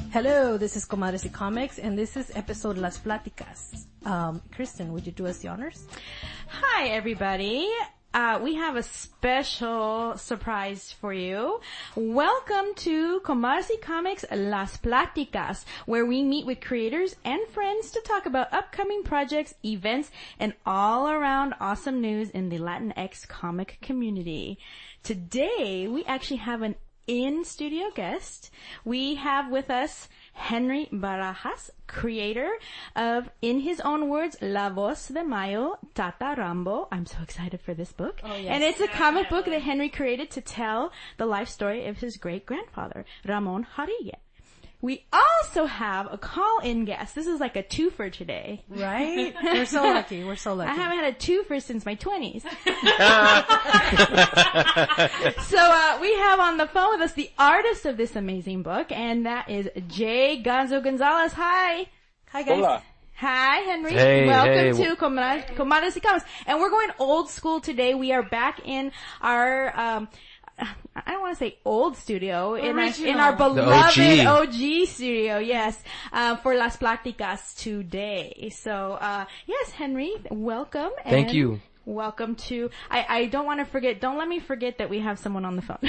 Hello, this is Comadres y Comics, and this is episode Las Pláticas. Kristen, would you do us the honors? Hi, everybody. We have a special surprise for you. Welcome to Comadres y Comics Las Pláticas, where we meet with creators and friends to talk about upcoming projects, events, and all-around awesome news in the Latinx comic community. Today, we actually have an in-studio guest. We have with us Henry Barajas, creator of, in his own words, La Voz de Mayo, Tata Rambo. I'm so excited for this book. Oh, yes. And it's a comic book that Henry created to tell the life story of his great-grandfather, Ramon Jarilla. We also have a call-in guest. This is like a twofer today. Right? We're so lucky. We're so lucky. I haven't had a twofer since my 20s. So we have on the phone with us the artist of this amazing book, and that is Jay Gonzo Gonzalez. Hi. Hi, guys. Hola. Hi, Henry. Hey, Welcome hey. to Comadres y Comics. And we're going old school today. We are back in our I don't want to say old studio, in our beloved OG studio, yes, for Las Pláticas today. So, yes, Henry, welcome. Thank you. Welcome to, I don't want to forget, don't let me forget that we have someone on the phone.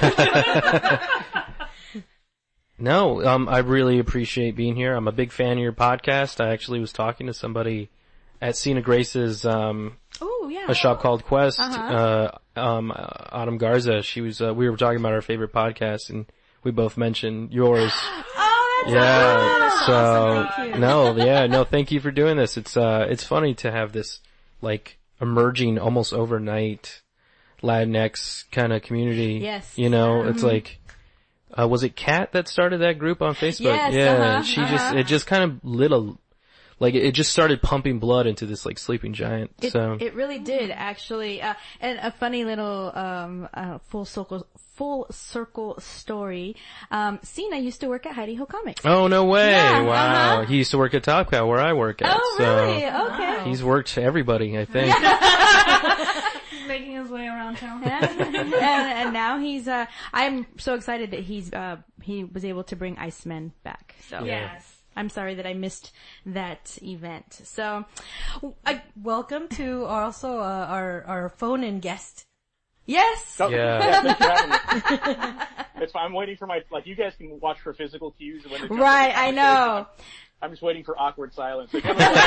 No, I really appreciate being here. I'm a big fan of your podcast. I actually was talking to somebody at Sina Grace's, Oh, yeah. a shop called Quest, Autumn Garza. She was, we were talking about our favorite podcast and we both mentioned yours. Oh, that's so, awesome. thank you for doing this. It's funny to have this, like, emerging almost overnight Latinx kind of community. Yes. You know, it's like, was it Kat that started that group on Facebook? Yes, it just kind of lit it just started pumping blood into this, like, sleeping giant. It really did, actually. And a funny little, full circle story. Sina used to work at Heidi Ho Comics. Oh, no way. Yeah, Wow. He used to work at Top Cow where I work at. Oh, really? Okay. He's worked everybody, I think. He's making his way around town. and now he's, I'm so excited that he was able to bring Iceman back. So. Yes. I'm sorry that I missed that event. So, Welcome to also our phone-in guest. yes. Oh, Yeah. thanks for having me. It's fine. I'm waiting for you guys can watch for physical cues when they jump Right, into I know. I'm just waiting for awkward silence. Just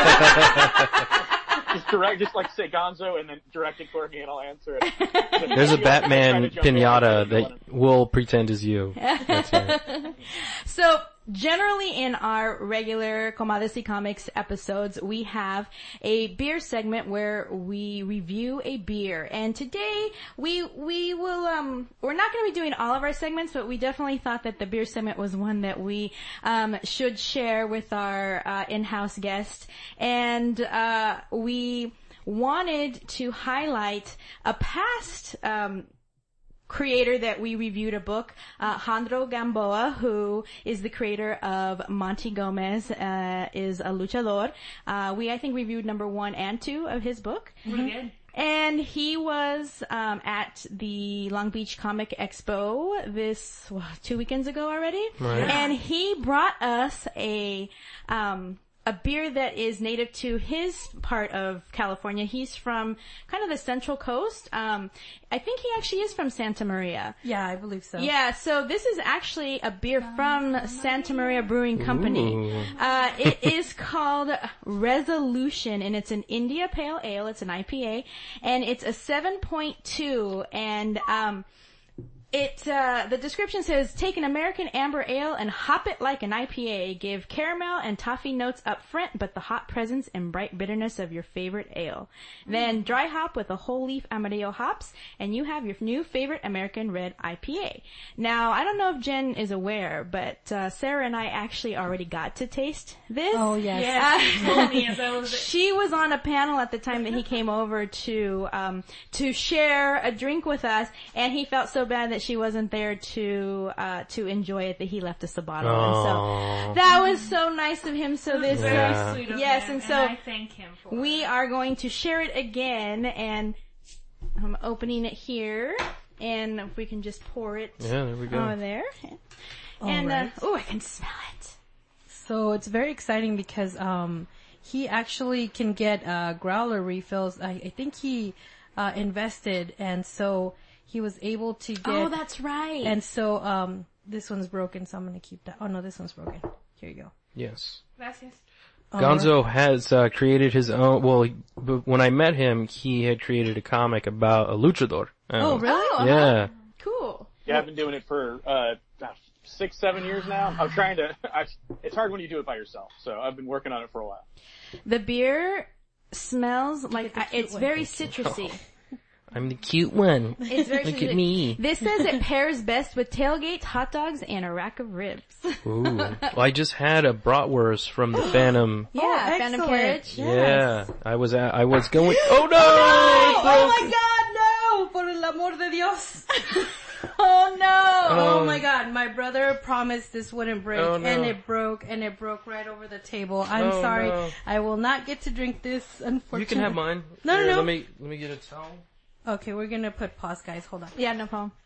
like say Gonzo and then direct it for me and I'll answer it. There's a Batman pinata that will pretend is you. That's right. So, generally in our regular Comadres y Comics episodes, we have a beer segment where we review a beer. And today, we will, we're not going to be doing all of our segments, but we definitely thought that the beer segment was one that we, should share with our, in-house guest. And, we wanted to highlight a past, creator that we reviewed a book, Jandro Gamboa, who is the creator of Monty Gomez, is a luchador. I think reviewed number 1 and 2 of his book. Really good. And he was, at the Long Beach Comic Expo 2 weekends ago already. Right. And he brought us a beer that is native to his part of California. He's from kind of the Central Coast. I think he actually is from Santa Maria. Yeah, I believe so. Yeah, so this is actually a beer from Santa Maria Brewing Company. Ooh. It is called Resolution, and it's an India Pale Ale. It's an IPA, and it's a 7.2, and the description says, take an American amber ale and hop it like an IPA. Give caramel and toffee notes up front, but the hot presence and bright bitterness of your favorite ale. Then dry hop with a whole leaf Amarillo hops, and you have your new favorite American red IPA. Now, I don't know if Jen is aware, but Sarah and I actually already got to taste this. Oh, yes. Yes, you told me as I was... She was on a panel at the time that he came over to share a drink with us, and he felt so bad that she wasn't there to enjoy it that he left us a bottle. And so that was so nice of him. So this, very sweet of yes, him, and so I thank him for we it. are going to share it again, and I'm opening it here, and if we can just pour it Yeah, there we go. over there. And, right. I can smell it. So it's very exciting because he actually can get growler refills. I think he invested, and so he was able to get. Oh, that's right. And so this one's broken, so I'm gonna keep that. Oh no, this one's broken. Here you go. Yes. Gracias. Gonzo has created his own. Well, when I met him, he had created a comic about a luchador. Oh, really? Oh, Yeah. Cool. Yeah, I've been doing it for 6-7 years now. I'm trying to. It's hard when you do it by yourself, so I've been working on it for a while. The beer smells like it's one. very citrusy. I'm the cute one. It's very Look citrusy. at me. This says it pairs best with tailgates, hot dogs, and a rack of ribs. Ooh. Well, I just had a bratwurst from the Phantom. Yeah, Phantom excellent. Carriage. Yeah, I was going. Oh no! Oh my God, no! Por el amor de Dios. Oh no! Oh my God, my brother promised this wouldn't break, Oh, no. and it broke right over the table. I'm Oh, sorry. no. I will not get to drink this, unfortunately. You can have mine. No, Here, no. Let me get a towel. Okay, we're gonna put pause, guys. Hold on. Yeah, no problem.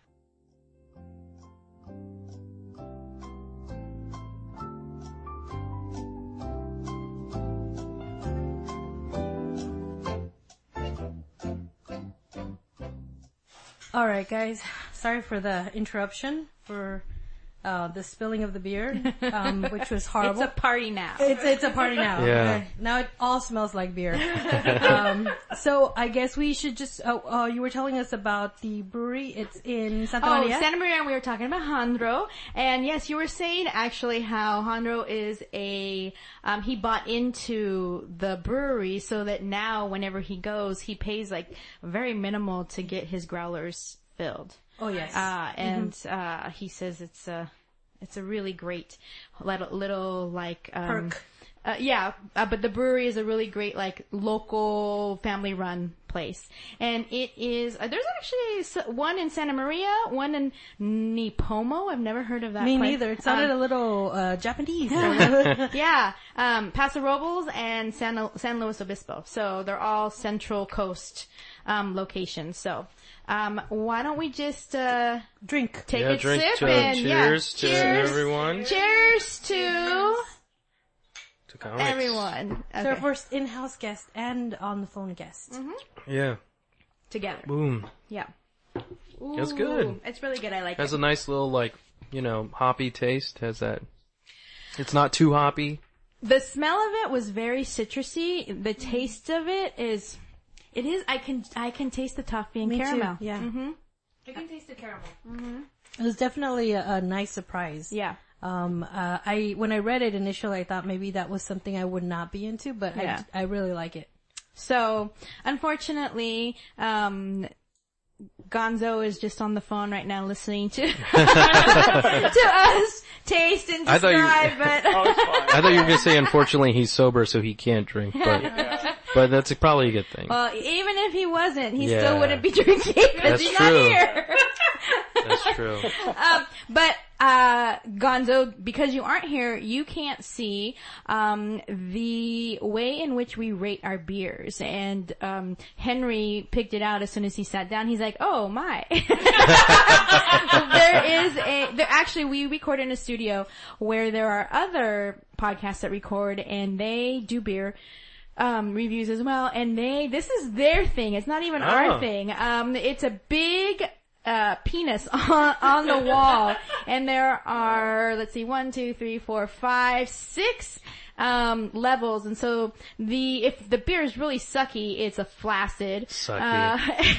Alright, guys. Sorry for the interruption, for the spilling of the beer, which was horrible. It's a party now. It's a party now. Yeah. Okay. Now it all smells like beer. So I guess we should just, you were telling us about the brewery. It's in Santa Oh, Maria. Santa Maria, and we were talking about Jandro. And yes, you were saying actually how Jandro is he bought into the brewery so that now whenever he goes, he pays like very minimal to get his growlers filled. Oh, yes. He says it's a really great little like, Perk. but the brewery is a really great, like, local family-run place. And it is, there's actually one in Santa Maria, one in Nipomo. I've never heard of that Me place. neither. It sounded a little Japanese. Yeah, Paso Robles and San Luis Obispo. So they're all Central Coast, locations. So, why don't we just, Drink. take Yeah, a drink sip to, and, cheers to cheers. everyone. Cheers to Comics. everyone. So our first in-house guest and on-the-phone guest. Yeah. Together. Boom. Yeah. That's good. Ooh, it's really good. I like Has it. a nice little, like, hoppy taste. Has that. It's not too hoppy. The smell of it was very citrusy. The taste of it is, I can taste the toffee and Me too, caramel. yeah. Mm-hmm. I can taste the caramel. It was definitely a nice surprise. Yeah. When I read it initially, I thought maybe that was something I would not be into, but Yeah. I really like it. So, unfortunately, Gonzo is just on the phone right now listening to, to us taste and I thought you- describe, but. Oh, it's fine. I thought you were going to say, unfortunately, he's sober, so he can't drink, but that's probably a good thing. Well, even if he wasn't, he Yeah. still wouldn't be drinking because That's he's true. not here. That's true. But Gonzo, because you aren't here, you can't see the way in which we rate our beers. And Henry picked it out as soon as he sat down. He's like, "Oh my!" Actually, we record in a studio where there are other podcasts that record, and they do beer reviews as well. And this is their thing. It's not even our Oh. thing. It's a big penis on the wall, and there are, let's see, 1, 2, 3, 4, 5, 6 levels. And so if the beer is really sucky, it's a flaccid. Sucky.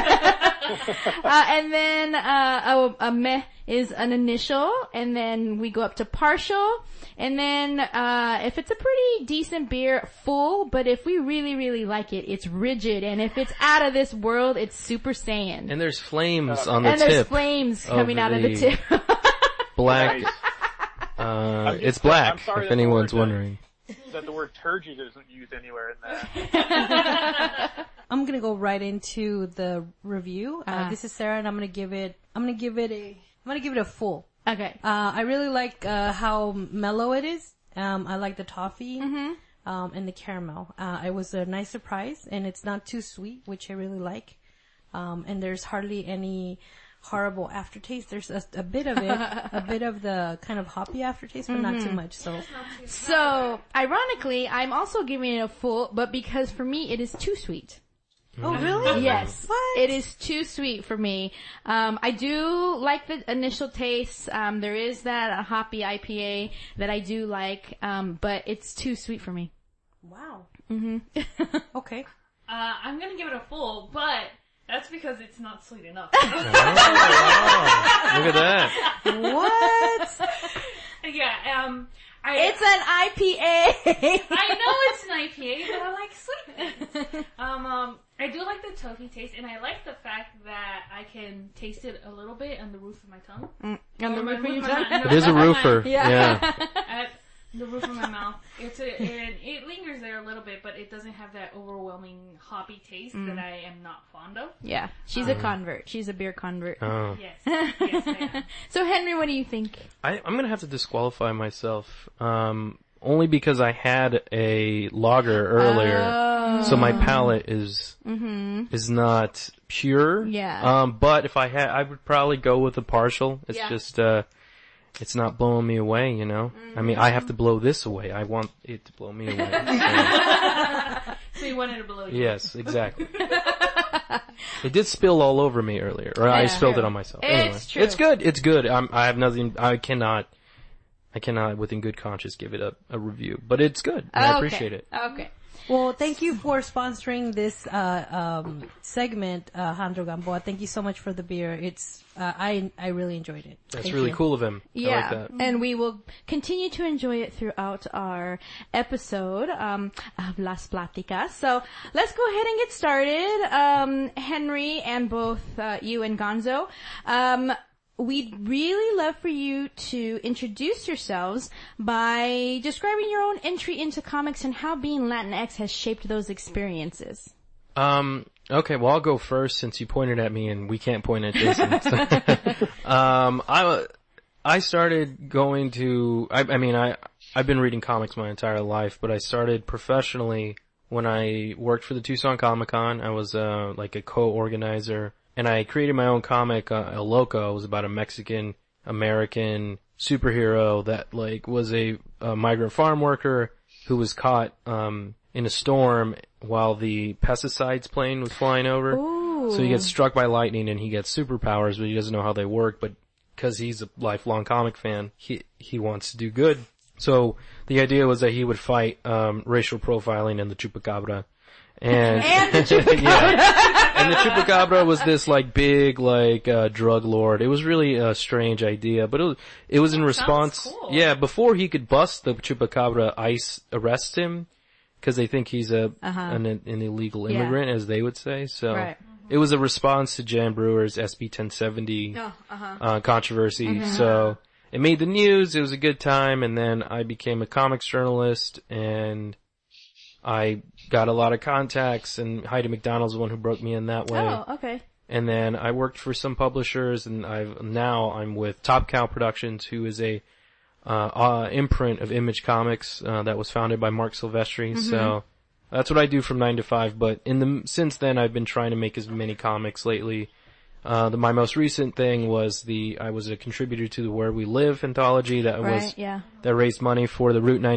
And then a meh is an initial, and then we go up to partial, and then if it's a pretty decent beer, full, but if we really, really like it, it's rigid, and if it's out of this world, it's Super Saiyan. And there's flames on the And there's tip. flames of coming out of the the- tip. Black. Nice. It's I'm black, sorry if that the anyone's word, wondering. that the word turgid isn't used anywhere in that. I'm gonna go right into the review. This is Sarah, and I'm gonna give it a full. Okay. I really like how mellow it is. I like the toffee and the caramel. It was a nice surprise, and it's not too sweet, which I really like. And there's hardly any horrible aftertaste. There's a bit of it, a bit of the kind of hoppy aftertaste, but not too much. So, ironically, I'm also giving it a full, but because for me it is too sweet. Oh, really? Yes. What? It is too sweet for me. I do like the initial taste. There is that hoppy IPA that I do like, but it's too sweet for me. Wow. Okay. I'm gonna give it a full, but that's because it's not sweet enough. Oh, wow. Look at that. What? Yeah, It's an IPA! I know it's an IPA, but I like sweet things. I do like the toffee taste, and I like the fact that I can taste it a little bit on the roof of my tongue. On the roof of your tongue? It is a roofer. Yeah. At the roof of my mouth. It lingers there a little bit, but it doesn't have that overwhelming hoppy taste that I am not fond of. Yeah. She's a convert. She's a beer convert. Oh. Yes, I am. So Henry, what do you think? I'm gonna have to disqualify myself, only because I had a lager earlier, so my palate is not pure. Yeah. But if I would probably go with a partial. It's just, it's not blowing me away, you know? I mean, I have to blow this away. I want it to blow me away. So you wanted to blow you. Yes, exactly. It did spill all over me earlier, or I spilled it on myself. Anyway, It's true. it's good. It's good. I have nothing. I cannot, within good conscience, give it a review. But it's good. And I appreciate it. Okay. Well, thank you for sponsoring this segment, Handro Gamboa. Thank you so much for the beer. It's I really enjoyed it. That's Thank really you. cool of him. Yeah, I like that. and we will continue to enjoy it throughout our episode of Las Platicas. So let's go ahead and get started. Henry and both you and Gonzo, we'd really love for you to introduce yourselves by describing your own entry into comics and how being Latinx has shaped those experiences. Okay, well I'll go first since you pointed at me and we can't point at Jason. I started going to, I've been reading comics my entire life, but I started professionally when I worked for the Tucson Comic-Con. I was, like a co-organizer, and I created my own comic, El Loco. It was about a Mexican-American superhero that, like, was a migrant farm worker who was caught, in a storm while the pesticides plane was flying over. Ooh. So he gets struck by lightning and he gets superpowers, but he doesn't know how they work, but because he's a lifelong comic fan, he wants to do good. So the idea was that he would fight racial profiling in the Chupacabra. And the Chupacabra. yeah. And the Chupacabra was this like big like drug lord. It was really a strange idea, but it was in response. Cool. Yeah, before he could bust the Chupacabra, ICE arrests him because they think he's an illegal immigrant, as they would say. So Right. it was a response to Jan Brewer's SB 1070 controversy. So it made the news. It was a good time, and then I became a comics journalist, and I got a lot of contacts, and Heidi McDonald's the one who broke me in that way. Oh, okay. And then I worked for some publishers, and I'm with Top Cow Productions, who is a imprint of Image Comics that was founded by Mark Silvestri. So that's what I do from 9 to 5. But since then, I've been trying to make as many comics lately. My most recent thing was I was a contributor to the Where We Live anthology that that raised money for the Route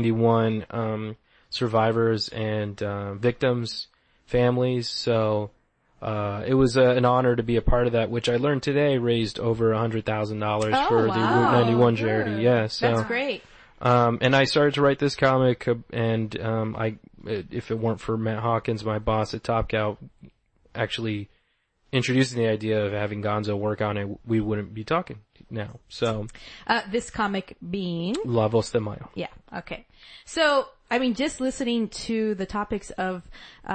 91 survivors and victims' families. So it was an honor to be a part of that, which I learned today raised over $100,000 for the Route 91 charity. Yeah, so That's great. and I started to write this comic, and if it weren't for Matt Hawkins, my boss at Top Cow, actually introducing the idea of having Gonzo work on it, we wouldn't be talking now. So This comic being? La Voz de Mayo. Yeah, okay. So, I mean, just listening to the topics of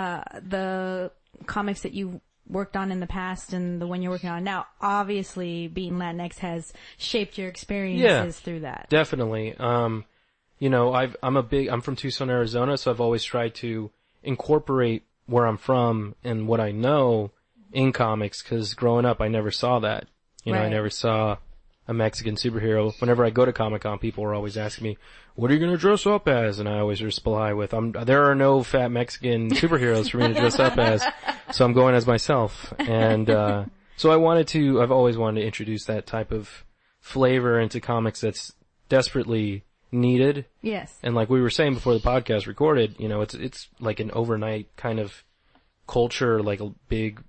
the comics that you worked on in the past and the one you're working on now, obviously being Latinx has shaped your experiences through that. Definitely. You know, I'm from Tucson, Arizona, so I've always tried to incorporate where I'm from and what I know in comics, because growing up I never saw that. You know, I never saw a Mexican superhero. Whenever I go to Comic-Con, people are always asking me, what are you going to dress up as? And I always reply with, there are no fat Mexican superheroes for me to dress up as, so I'm going as myself. And So I've always wanted to introduce that type of flavor into comics that's desperately needed. Yes. And like we were saying before the podcast recorded, it's like an overnight kind of culture, like a big,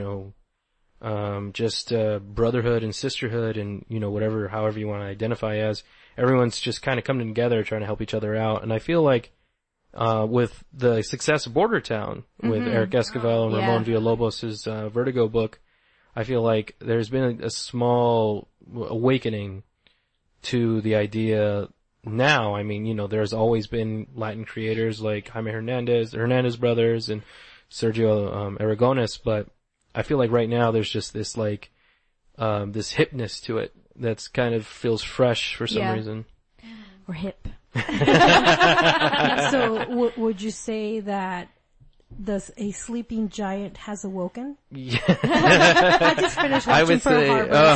just brotherhood and sisterhood and, however you want to identify as. Everyone's just kind of coming together trying to help each other out. And I feel like, with the success of Border Town, with Eric Esquivel and Ramon Villalobos' Vertigo book, I feel like there's been a small awakening to the idea now. I mean, there's always been Latin creators like Jaime Hernandez, the Hernandez brothers, and Sergio Aragones, but I feel like right now there's just this like, this hipness to it that's kind of feels fresh for some reason. We're hip. So would you say that a sleeping giant has awoken? Yeah. I just finished watching I would Pearl say,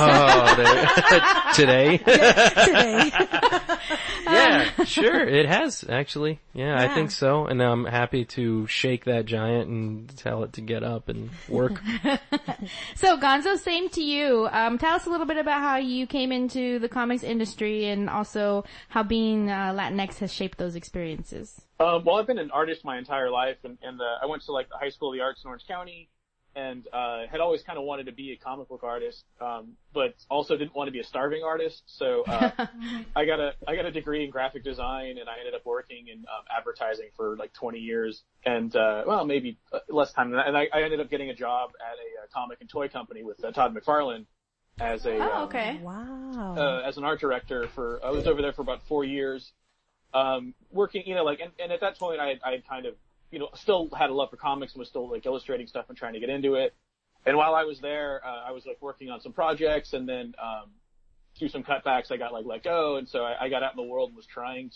Harbor. Today. Today. Yeah, sure, it has, actually. Yeah, I think so. And I'm happy to shake that giant and tell it to get up and work. So, Gonzo, same to you. Tell us a little bit about how you came into the comics industry and also how being Latinx has shaped those experiences. Well, I've been an artist my entire life, and I went to like the High School of the Arts in Orange County, and had always kind of wanted to be a comic book artist, but also didn't want to be a starving artist. So I got a degree in graphic design, and I ended up working in advertising for like 20 years, and maybe less time than that. And I ended up getting a job at a comic and toy company with Todd McFarlane as a Wow. as an art director I was over there for about 4 years. Working, and at that point I had kind of, still had a love for comics and was still like illustrating stuff and trying to get into it. And while I was there, I was like working on some projects, and then, through some cutbacks I got like let go. And so I got out in the world and was trying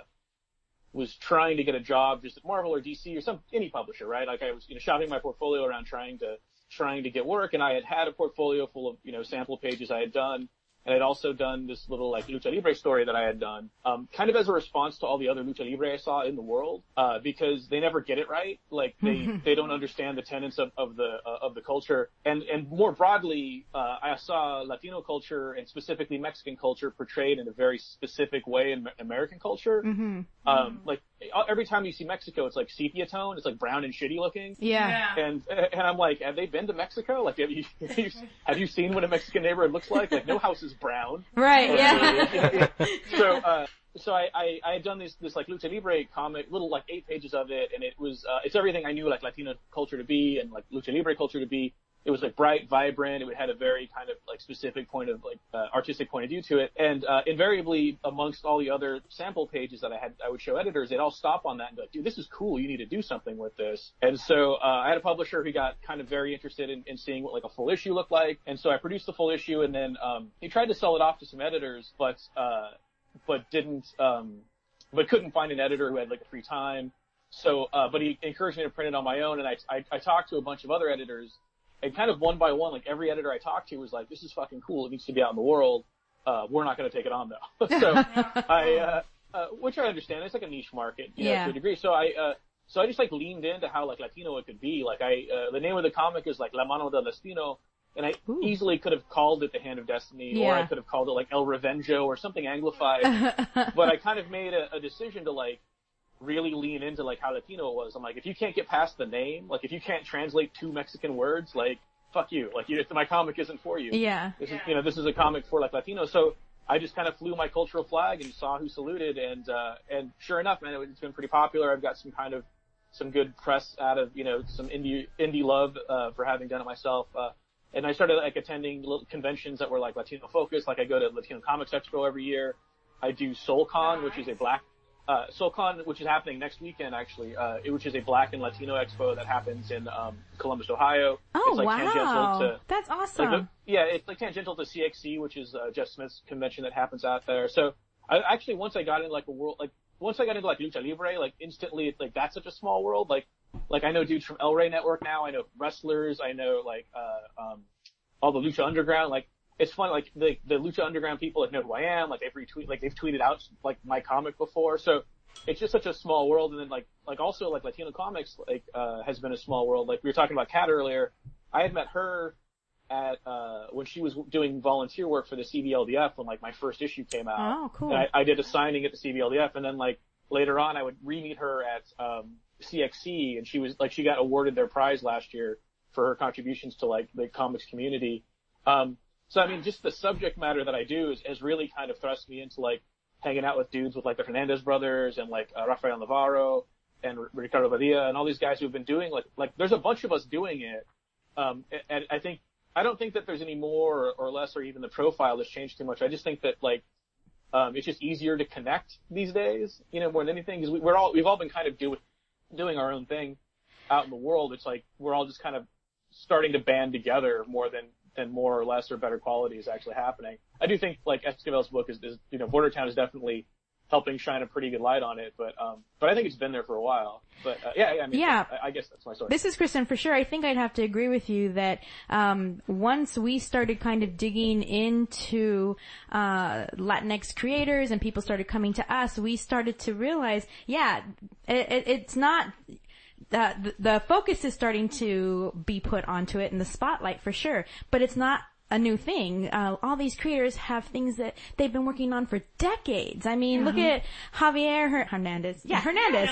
to get a job just at Marvel or DC or any publisher, right? Like I was, shopping my portfolio around trying to get work, and I had a portfolio full of, sample pages I had done. And I'd also done this little like Lucha Libre story that I had done, kind of as a response to all the other Lucha Libre I saw in the world, because they never get it right. Like they don't understand the tenets of the culture. And more broadly, I saw Latino culture and specifically Mexican culture portrayed in a very specific way in American culture. Like every time you see Mexico, it's like sepia tone. It's like brown and shitty looking. Yeah. And I'm like, have they been to Mexico? Like, have you seen what a Mexican neighborhood looks like? Like no house is brown. Right, yeah. So I had done this like Lucha Libre comic, little like 8 pages of it, and it was, it's everything I knew like Latino culture to be and like Lucha Libre culture to be. It was like bright, vibrant. It had a very kind of like specific point of like, artistic point of view to it. And, invariably amongst all the other sample pages that I would show editors, they'd all stop on that and be like, dude, this is cool. You need to do something with this. And so, I had a publisher who got kind of very interested in seeing what like a full issue looked like. And so I produced the full issue, and then, he tried to sell it off to some editors, but couldn't find an editor who had like a free time. So, but he encouraged me to print it on my own. And I talked to a bunch of other editors. And kind of one by one, like every editor I talked to was like, this is fucking cool. It needs to be out in the world. We're not going to take it on though. So which I understand. It's like a niche market, to a degree. So I just like leaned into how like Latino it could be. Like the name of the comic is like La Mano del Destino. And I easily could have called it The Hand of Destiny, or I could have called it like El Revenjo or something anglified. But I kind of made a decision to like, really lean into like how Latino it was. I'm like, if you can't get past the name, like if you can't translate 2 Mexican words, like fuck you. Like my comic isn't for you. Yeah. This is a comic for like Latino. So I just kind of flew my cultural flag and saw who saluted, and sure enough, man, it's been pretty popular. I've got some good press out of, some indie love, for having done it myself. And I started like attending little conventions that were like Latino focused. Like I go to Latino Comics Expo every year. I do SoulCon, which is a black SoulCon, which is happening next weekend, actually, which is a Black and Latino expo that happens in Columbus, Ohio. Oh, it's like wow. That's awesome. It's like tangential to CXC, which is Jeff Smith's convention that happens out there. So once I got into like Lucha Libre, like instantly, it's like that's such a small world. Like I know dudes from El Rey Network now. I know wrestlers. I know like all the Lucha Underground. Like it's fun. Like the Lucha Underground people like know who I am. Like they've tweeted out like my comic before. So it's just such a small world. And then like also like Latino comics has been a small world. Like we were talking about Kat earlier. I had met her at when she was doing volunteer work for the CBLDF when like my first issue came out. Oh, cool. And I did a signing at the CBLDF, and then like later on I would re-meet her at CXC, and she got awarded their prize last year for her contributions to like the comics community. So I mean, just the subject matter that I do has really kind of thrust me into like hanging out with dudes with like the Hernandez brothers and like Rafael Navarro and Ricardo Badilla and all these guys who've been doing like there's a bunch of us doing it. And I don't think that there's any more or less or even the profile has changed too much. I just think that like, it's just easier to connect these days, you know, more than anything, because we've all been kind of doing our own thing out in the world. It's like, we're all just kind of starting to band together more than more or less or better quality is actually happening. I do think like Esquivel's book is, you know, Border Town is definitely helping shine a pretty good light on it, but I think it's been there for a while. But I mean, I guess that's my story. This is Kristen for sure. I think I'd have to agree with you that once we started kind of digging into Latinx creators and people started coming to us, we started to realize, it's not. The focus is starting to be put onto it in the spotlight for sure, but it's not a new thing. All these creators have things that they've been working on for decades. I mean, look at Javier Hernandez. Yeah, Hernandez.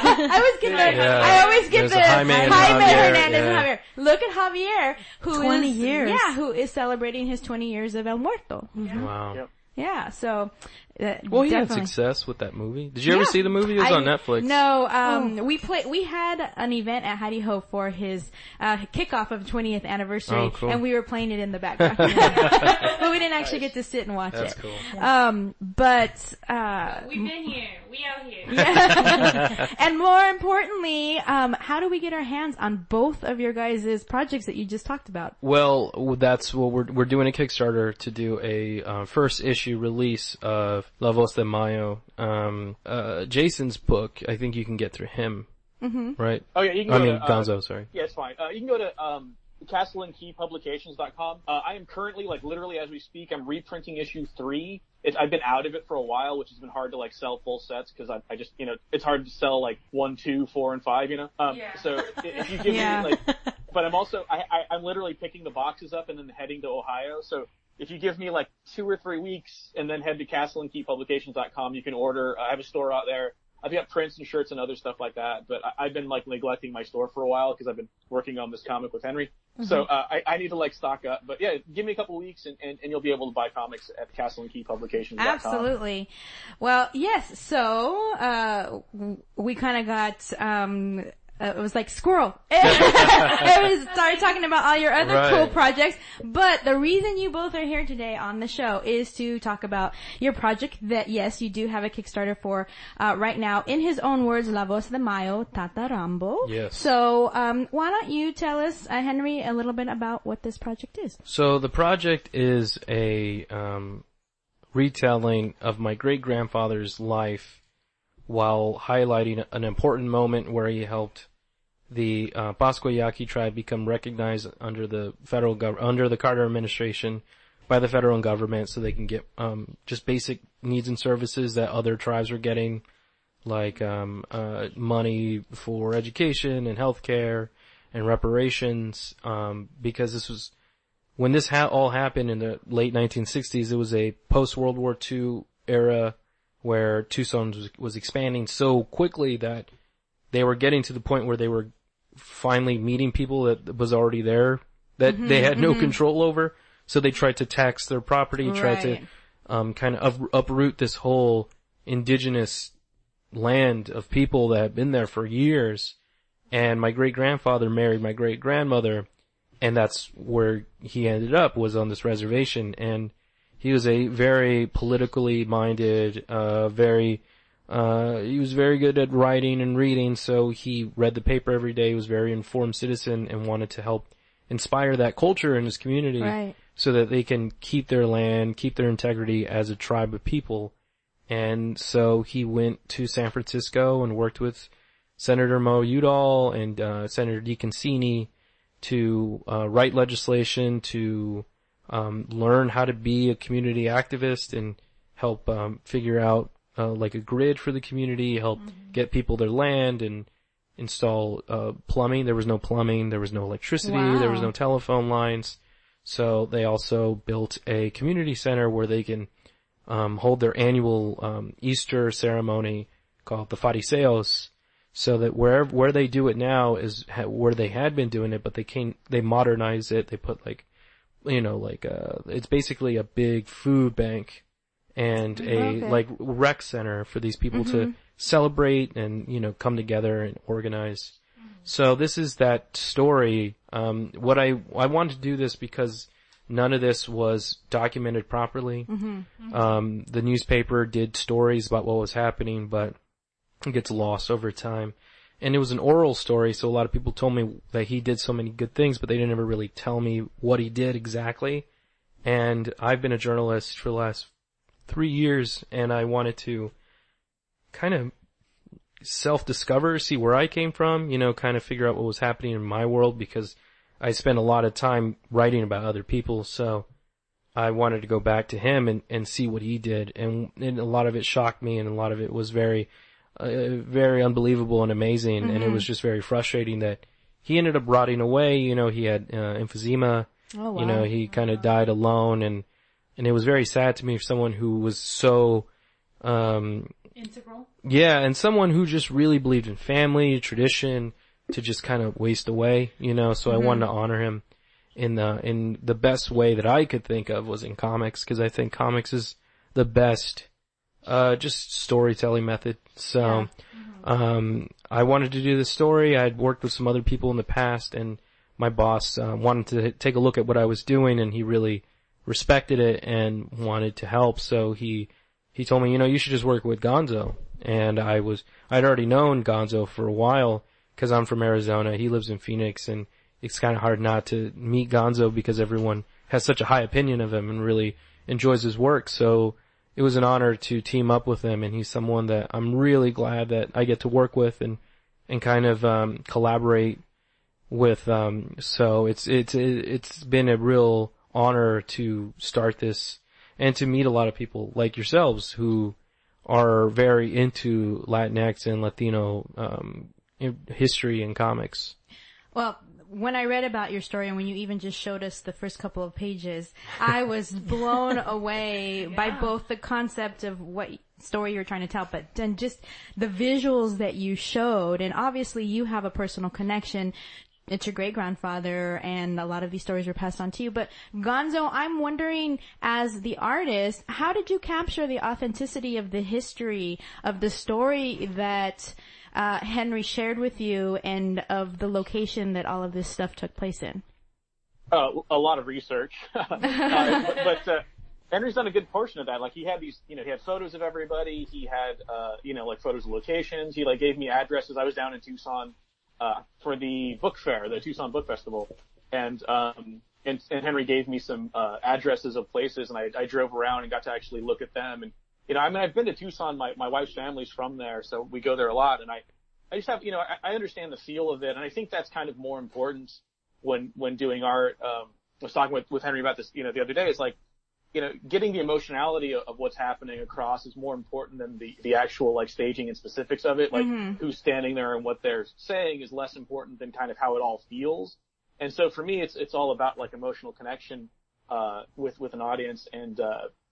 I always get the Jaime Hernandez and Javier. Look at Javier, who 20 years. Yeah, who is celebrating his 20 years of El Muerto. Mm-hmm. Wow. Yep. Yeah, so well, he had success with that movie. Did you ever see the movie? It was on Netflix. No, we had an event at Hattie Ho for his kickoff of 20th anniversary, cool. And we were playing it in the background. But we didn't actually get to sit and watch That's it. Cool. We've been here. We out here. Yeah. And more importantly, how do we get our hands on both of your guys' projects that you just talked about? Well, that's what we're doing a Kickstarter to do a first issue release of La Voz de Mayo. Jason's book, I think you can get through him, right? Oh yeah, you can go to, Gonzo, sorry. Yeah, it's fine. You can go to castleandkeypublications.com. I am currently, like, literally as we speak, I'm reprinting issue 3. I've been out of it for a while, which has been hard to, like, sell full sets, because I just, you know, it's hard to sell, like, 1, 2, 4, and 5, you know? So if you give me, like, but I'm also, I'm literally picking the boxes up and then heading to Ohio, so if you give me, like, 2 or 3 weeks and then head to castleandkeypublications.com, you can order. I have a store out there. I've got prints and shirts and other stuff like that, but I've been like neglecting my store for a while because I've been working on this comic with Henry. So, I need to like stock up, but yeah, give me a couple weeks and you'll be able to buy comics at castleandkeypublications.com. Absolutely. Well, yes, so, we kind of got, it was like squirrel. Started talking about all your other cool projects. But the reason you both are here today on the show is to talk about your project that, yes, you do have a Kickstarter for, right now. In his own words, La Voz de Mayo, Tata Rambo. Yes. So, why don't you tell us, Henry, a little bit about what this project is? So the project is a, retelling of my great-grandfather's life while highlighting an important moment where he helped the Pascua Yaqui tribe become recognized under the under the Carter administration by the federal government, so they can get just basic needs and services that other tribes are getting, like money for education and healthcare and reparations. Because this was when this all happened in the late 1960s. It was a post World War II era where Tucson was expanding so quickly that they were getting to the point where they were finally meeting people that was already there that they had no control over. So they tried to tax their property, tried to kind of uproot this whole indigenous land of people that had been there for years. And my great-grandfather married my great-grandmother, and that's where he ended up, was on this reservation. And he was a very politically minded, he was very good at writing and reading, so he read the paper every day. He was a very informed citizen and wanted to help inspire that culture in his community so that they can keep their land, keep their integrity as a tribe of people. And so he went to San Francisco and worked with Senator Mo Udall and Senator DeConcini to write legislation, to learn how to be a community activist and help figure out like a grid for the community, help get people their land and install plumbing. There was no plumbing, there was no electricity, there was no telephone lines. So they also built a community center where they can hold their annual Easter ceremony called the Fariseos, so that where they do it now is where they had been doing it, but they modernize it. They put it's basically a big food bank and a rec center for these people to celebrate and come together and organize. So this is that story. What I wanted to do this because none of this was documented properly. The newspaper did stories about what was happening, but it gets lost over time. And it was an oral story, so a lot of people told me that he did so many good things, but they didn't ever really tell me what he did exactly. And I've been a journalist for the last 3 years, and I wanted to kind of self-discover, see where I came from, kind of figure out what was happening in my world, because I spent a lot of time writing about other people, so I wanted to go back to him and see what he did. And a lot of it shocked me, and a lot of it was very unbelievable and amazing, and it was just very frustrating that he ended up rotting away. He had emphysema. Oh, wow. He kind of died alone, and it was very sad to me for someone who was so integral. Yeah, and someone who just really believed in family, tradition, to just kind of waste away, so I wanted to honor him in the best way that I could think of was in comics, because I think comics is the best just storytelling method. So I wanted to do this story. I'd worked with some other people in the past, and my boss wanted to take a look at what I was doing, and he really respected it and wanted to help. So he told me, you should just work with Gonzo. And I'd already known Gonzo for a while because I'm from Arizona. He lives in Phoenix, and it's kind of hard not to meet Gonzo because everyone has such a high opinion of him and really enjoys his work. So it was an honor to team up with him, and he's someone that I'm really glad that I get to work with and kind of collaborate with. So it's been a real honor to start this and to meet a lot of people like yourselves who are very into Latinx and Latino history and comics. Well, when I read about your story and when you even just showed us the first couple of pages, I was blown away by both the concept of what story you're trying to tell, but then just the visuals that you showed. And obviously you have a personal connection. It's your great-grandfather, and a lot of these stories were passed on to you. But Gonzo, I'm wondering, as the artist, how did you capture the authenticity of the history of the story that Henry shared with you, and of the location that all of this stuff took place in? A lot of research, but Henry's done a good portion of that. Like he had these, he had photos of everybody. He had, photos of locations. He gave me addresses. I was down in Tucson for the book fair, the Tucson Book Festival, and Henry gave me some addresses of places, and I drove around and got to actually look at them. And I've been to Tucson. My wife's family's from there, so we go there a lot. And I just have, I understand the feel of it, and I think that's kind of more important when doing art. I was talking with Henry about this, the other day. It's like, getting the emotionality of what's happening across is more important than the actual staging and specifics of it. Like who's standing there and what they're saying is less important than kind of how it all feels. And so for me, it's all about emotional connection with an audience. And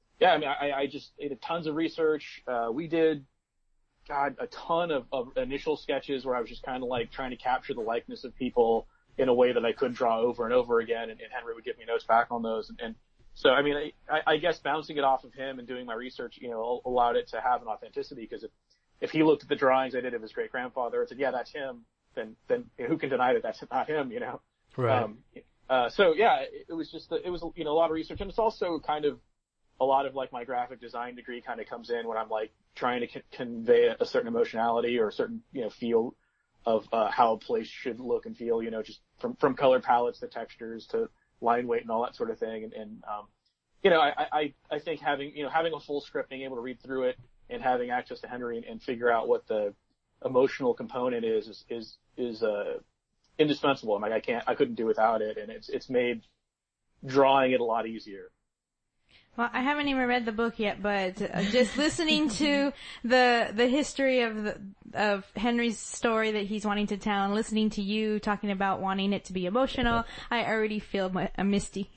I just did tons of research. We did a ton of initial sketches where I was just kind of trying to capture the likeness of people in a way that I could draw over and over again, and Henry would give me notes back on those. And so, I guess bouncing it off of him and doing my research, allowed it to have an authenticity, because if he looked at the drawings I did of his great grandfather and said, yeah, that's him, then who can deny that that's not him, Right. It was just, a lot of research, and it's also kind of a lot of my graphic design degree kind of comes in when I'm trying to convey a certain emotionality or a certain, feel of, how a place should look and feel, just from color palettes to textures to line weight and all that sort of thing. I think having a full script, being able to read through it and having access to Henry and figure out what the emotional component is indispensable. I couldn't do without it. And it's made drawing it a lot easier. Well, I haven't even read the book yet, but just listening to the history of Henry's story that he's wanting to tell, and listening to you talking about wanting it to be emotional, I already feel a misty.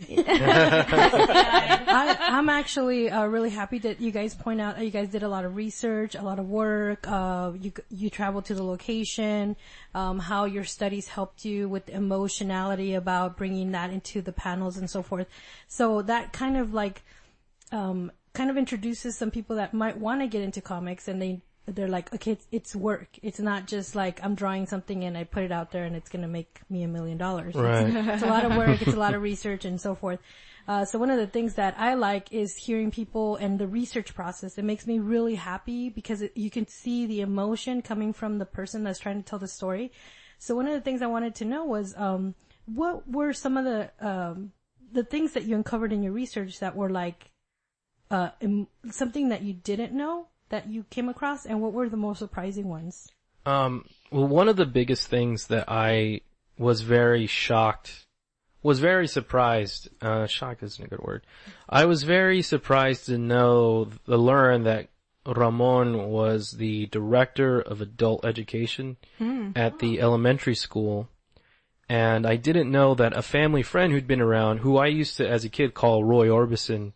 I'm actually really happy that you guys point out you guys did a lot of research, a lot of work. You traveled to the location. How your studies helped you with emotionality about bringing that into the panels and so forth. So that kind of like introduces some people that might want to get into comics, and they're like, okay, it's work. It's not just like I'm drawing something and I put it out there and it's going to make me $1 million. Right. It's a lot of work. It's a lot of research and so forth. So one of the things that I like is hearing people and the research process. It makes me really happy because you can see the emotion coming from the person that's trying to tell the story. So one of the things I wanted to know was, what were some of the things that you uncovered in your research that were like, something that you didn't know that you came across, and what were the most surprising ones? Well, one of the biggest things that I was very surprised, shock isn't a good word. I was very surprised to learn that Ramon was the director of adult education at the elementary school. And I didn't know that a family friend who'd been around, who I used to, as a kid, call Roy Orbison.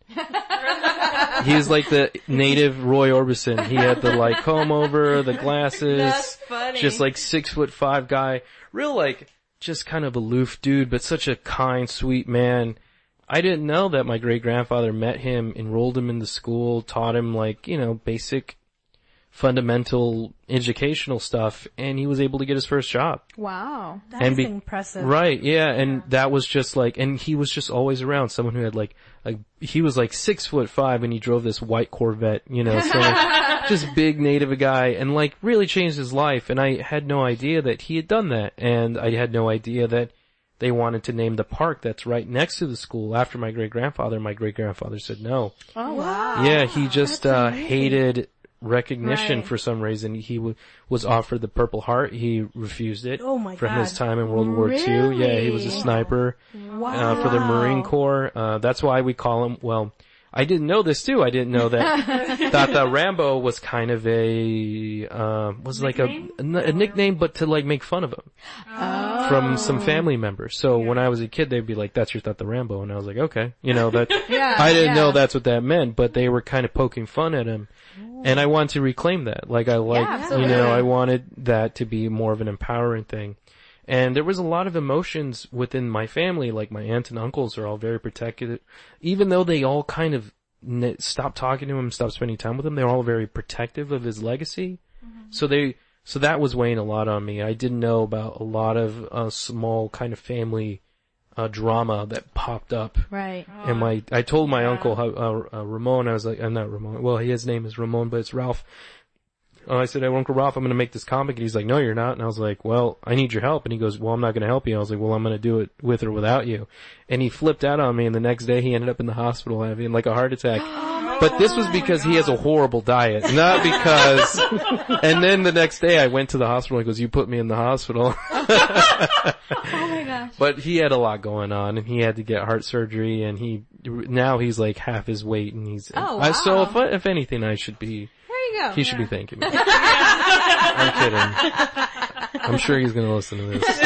He was like the native Roy Orbison. He had the like comb over, the glasses. That's funny. Just like 6'5" guy. Real like, just kind of aloof dude, but such a kind, sweet man. I didn't know that my great grandfather met him, enrolled him in the school, taught him like, basic fundamental educational stuff, and he was able to get his first job. Wow. That's impressive. Right, yeah, and that was just like, and he was just always around someone who had like he was like 6'5" and he drove this white Corvette, so just big native guy, and like really changed his life, and I had no idea that he had done that, and I had no idea that they wanted to name the park that's right next to the school after my great grandfather. My great grandfather said no. Oh wow. Yeah, he just hated recognition for some reason. He was offered the Purple Heart. He refused it. Oh my from God. his time in World War II. Yeah, he was a sniper for the Marine Corps. That's why we call him, well, I didn't know this too. I didn't know that Rambo was kind of was like a nickname, but to like make fun of him from some family members. So when I was a kid, they'd be like, "That's your Tata Rambo," and I was like, "Okay," that. I didn't know that's what that meant, but they were kind of poking fun at him, and I wanted to reclaim that. Like I I wanted that to be more of an empowering thing. And there was a lot of emotions within my family, like my aunts and uncles are all very protective. Even though they all kind of stopped talking to him, stopped spending time with him, they're all very protective of his legacy. Mm-hmm. So that was weighing a lot on me. I didn't know about a lot of small kind of family drama that popped up. Right. And I told my uncle, Ramon, I was like, not Ramon, well, his name is Ramon, but it's Ralph. I said, "Hey, Uncle Ralph, I'm going to make this comic." And he's like, "No, you're not." And I was like, "Well, I need your help." And he goes, "Well, I'm not going to help you." I was like, "Well, I'm going to do it with or without you." And he flipped out on me, and the next day he ended up in the hospital having like a heart attack. But this was because he has a horrible diet, not because, and then the next day I went to the hospital, he goes, "You put me in the hospital." Oh my gosh. But he had a lot going on, and he had to get heart surgery, and now he's like half his weight, and he's, so if anything, I should be, Go. He should be thanking me. I'm kidding. I'm sure he's going to listen to this.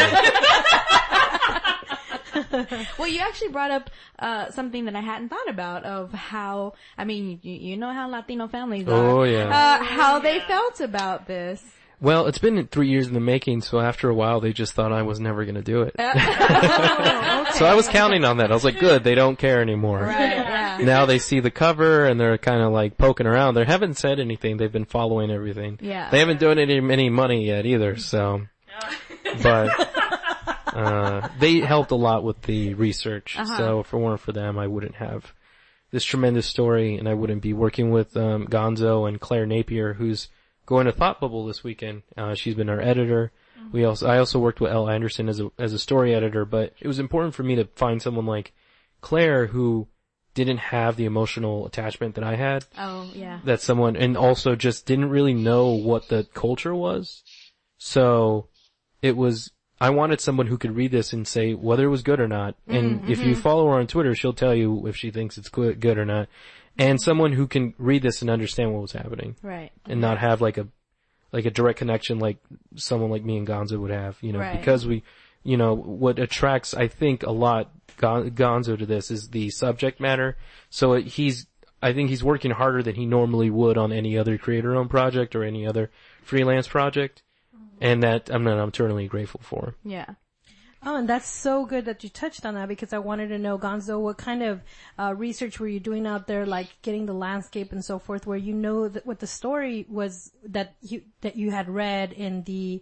So. Well, you actually brought up something that I hadn't thought about of how, I mean, you know how Latino families are. Oh, yeah. How they felt about this. Well, it's been 3 years in the making, so after a while they just thought I was never going to do it. Okay. So I was counting on that. I was like, good, they don't care anymore. Right, yeah. Now they see the cover and they're kind of like poking around. They haven't said anything. They've been following everything. Yeah. They haven't donated any money yet either, so. But, they helped a lot with the research. So if it weren't for them, I wouldn't have this tremendous story, and I wouldn't be working with, Gonzo and Claire Napier, who's going to Thought Bubble this weekend. She's been our editor. I also worked with Elle Anderson as a story editor, but it was important for me to find someone like Claire who didn't have the emotional attachment that I had. Oh, yeah. That someone, and also just didn't really know what the culture was. So it was, I wanted someone who could read this and say whether it was good or not. And if you follow her on Twitter, she'll tell you if she thinks it's good or not. And someone who can read this and understand what was happening. Right. And not have like a direct connection like someone like me and Gonzo would have, because we, what attracts, I think, a lot Gonzo to this is the subject matter. So I think he's working harder than he normally would on any other creator-owned project or any other freelance project. And that I'm eternally grateful for. Yeah. Oh, and that's so good that you touched on that, because I wanted to know, Gonzo, what kind of research were you doing out there, like getting the landscape and so forth, where that what the story was that you had read in the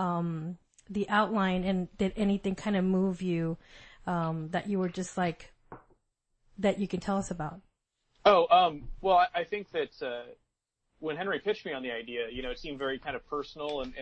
outline, and did anything kind of move you that you were just like, that you can tell us about? Oh, well, I think that when Henry pitched me on the idea, it seemed very kind of personal and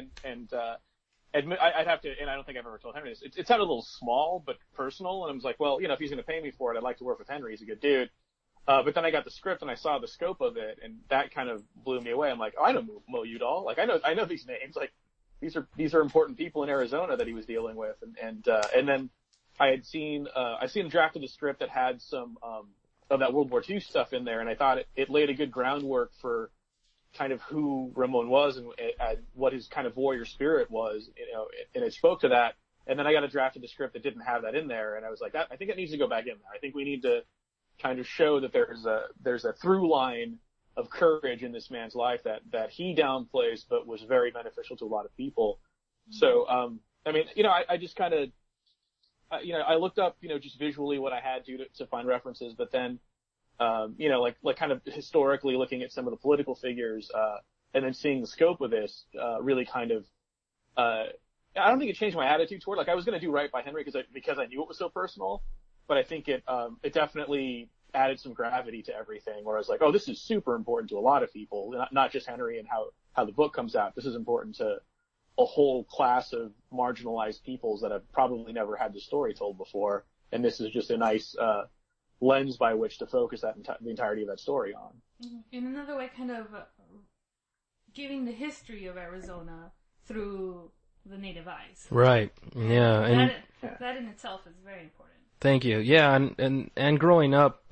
I'd have to, and I don't think I've ever told Henry this, it sounded a little small, but personal, and I was like, well, if he's going to pay me for it, I'd like to work with Henry, he's a good dude. But then I got the script and I saw the scope of it, and that kind of blew me away. I'm like, oh, I know Mo Udall. Like, I know these names. Like, these are important people in Arizona that he was dealing with. And then I seen a draft of the script that had some, of that World War II stuff in there, and I thought it laid a good groundwork for kind of who Ramon was and what his kind of warrior spirit was, and it spoke to that. And then I got a draft of the script that didn't have that in there, and I was like, I think it needs to go back in there. I think we need to kind of show that there's a through line of courage in this man's life that he downplays, but was very beneficial to a lot of people. So, I just kind of, I looked up, just visually what I had to find references, but then, like kind of historically looking at some of the political figures, and then seeing the scope of this, really kind of, I don't think it changed my attitude toward, like, I was going to do right by Henry because I knew it was so personal, but I think it definitely added some gravity to everything, where I was like, oh, this is super important to a lot of people, not just Henry and how the book comes out. This is important to a whole class of marginalized peoples that have probably never had the story told before. And this is just a nice, lens by which to focus the entirety of that story on. In another way, kind of giving the history of Arizona through the native eyes. Right. Yeah. And that in itself is very important. Thank you. Yeah. And growing up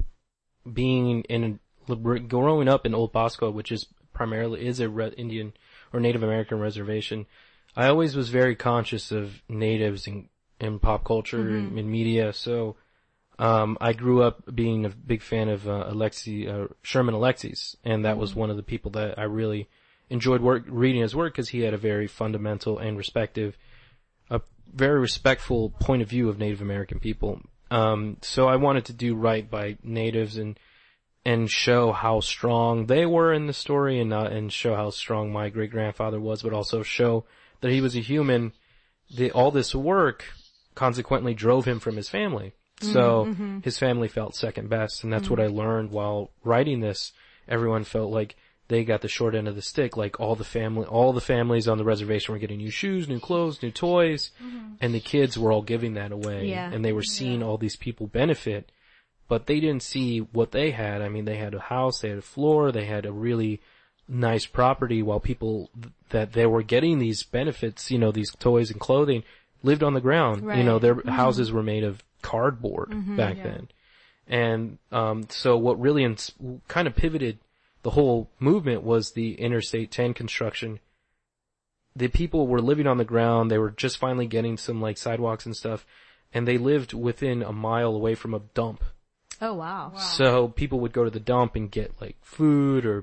growing up in Old Bosco, which is primarily a Indian or Native American reservation, I always was very conscious of natives in pop culture and in media. So, I grew up being a big fan of Sherman Alexie's, and that was one of the people that I really enjoyed reading his work, because he had a very fundamental and a very respectful point of view of Native American people. So I wanted to do right by natives and show how strong they were in the story, and show how strong my great grandfather was, but also show that he was a human. All this work consequently drove him from his family. So his family felt second best, and that's what I learned while writing this. Everyone felt like they got the short end of the stick. Like all the families on the reservation were getting new shoes, new clothes, new toys, and the kids were all giving that away. Yeah. And they were seeing all these people benefit, but they didn't see what they had. I mean, they had a house, they had a floor, they had a really nice property, while people that they were getting these benefits, these toys and clothing, lived on the ground. Right. Their houses were made of cardboard back then. And so what really kind of pivoted the whole movement was the Interstate 10 construction. The people were living on the ground. They were just finally getting some like sidewalks and stuff, and they lived within a mile away from a dump. Oh, wow. So people would go to the dump and get like food or,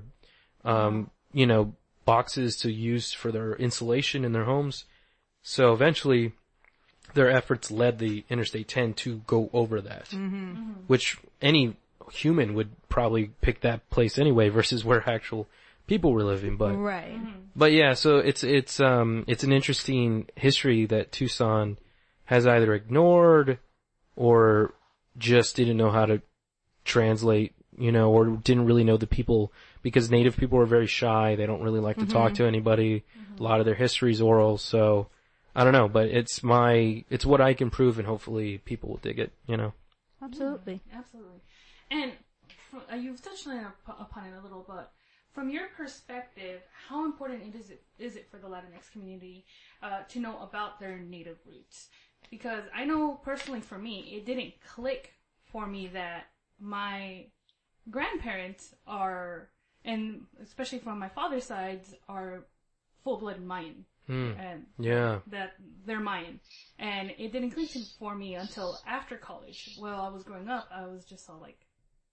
boxes to use for their insulation in their homes. So eventually their efforts led the Interstate 10 to go over that, which any human would probably pick that place anyway versus where actual people were living. But yeah, so it's an interesting history that Tucson has either ignored or just didn't know how to translate, or didn't really know the people, because native people are very shy. They don't really like to talk to anybody. A lot of their history is oral, so I don't know, but it's what I can prove, and hopefully people will dig it, Absolutely. Absolutely. And you've touched upon it a little, but from your perspective, how important is it for the Latinx community to know about their native roots? Because I know personally for me, it didn't click for me that my grandparents are, and especially from my father's side, are full-blooded Mayan. And that they're Mayan. And it didn't click for me until after college. While I was growing up, I was just all like,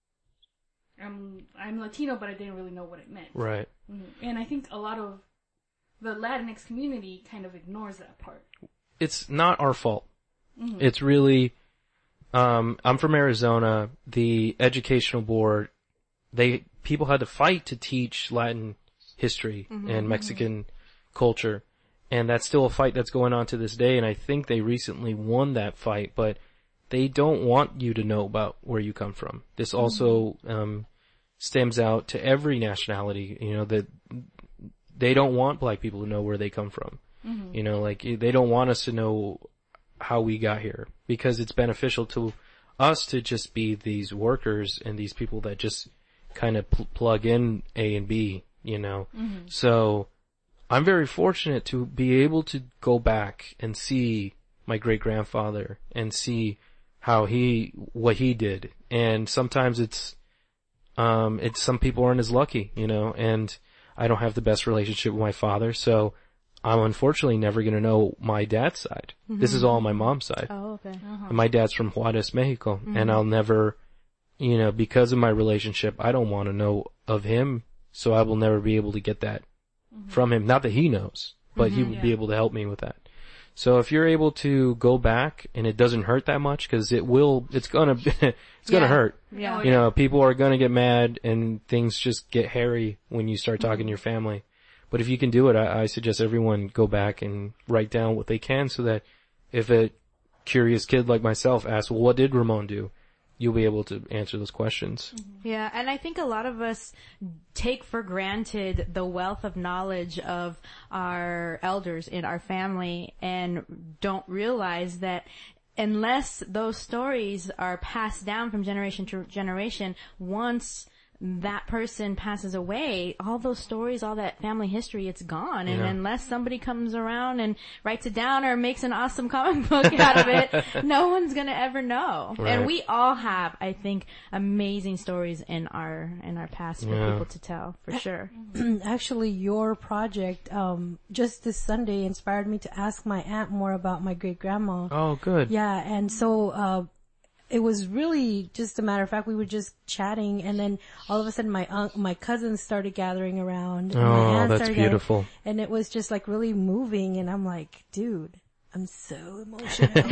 I'm Latino, but I didn't really know what it meant. Right. And I think a lot of the Latinx community kind of ignores that part. It's not our fault. It's really, I'm from Arizona. The educational board, people had to fight to teach Latin history and Mexican culture. And that's still a fight that's going on to this day. And I think they recently won that fight, but they don't want you to know about where you come from. This also, stems out to every nationality, that they don't want black people to know where they come from. Like they don't want us to know how we got here, because it's beneficial to us to just be these workers and these people that just kind of plug in A and B, So I'm very fortunate to be able to go back and see my great grandfather and see what he did. And sometimes it's some people aren't as lucky, and I don't have the best relationship with my father, so I'm unfortunately never going to know my dad's side. This is all my mom's side. Oh, okay. And my dad's from Juarez, Mexico, and I'll never, because of my relationship, I don't want to know of him, so I will never be able to get that from him. Not that he knows, but he will be able to help me with that. So if you're able to go back and it doesn't hurt that much, because it's gonna hurt. Yeah. People are gonna get mad and things just get hairy when you start talking to your family. But if you can do it, I suggest everyone go back and write down what they can, so that if a curious kid like myself asks, well, what did Ramon do? You'll be able to answer those questions. Yeah, and I think a lot of us take for granted the wealth of knowledge of our elders in our family and don't realize that unless those stories are passed down from generation to generation, once that person passes away, all those stories, all that family history, it's gone. And unless somebody comes around and writes it down or makes an awesome comic book out of it, no one's gonna ever know. Right. And we all have, I think, amazing stories in our past for people to tell, for sure. Actually, your project, just this Sunday inspired me to ask my aunt more about my great grandma. Oh, good. Yeah, and so, it was really just a matter of fact, we were just chatting, and then all of a sudden my cousins started gathering around. And my aunt that's started beautiful. and it was just like really moving, and I'm like, dude, I'm so emotional. but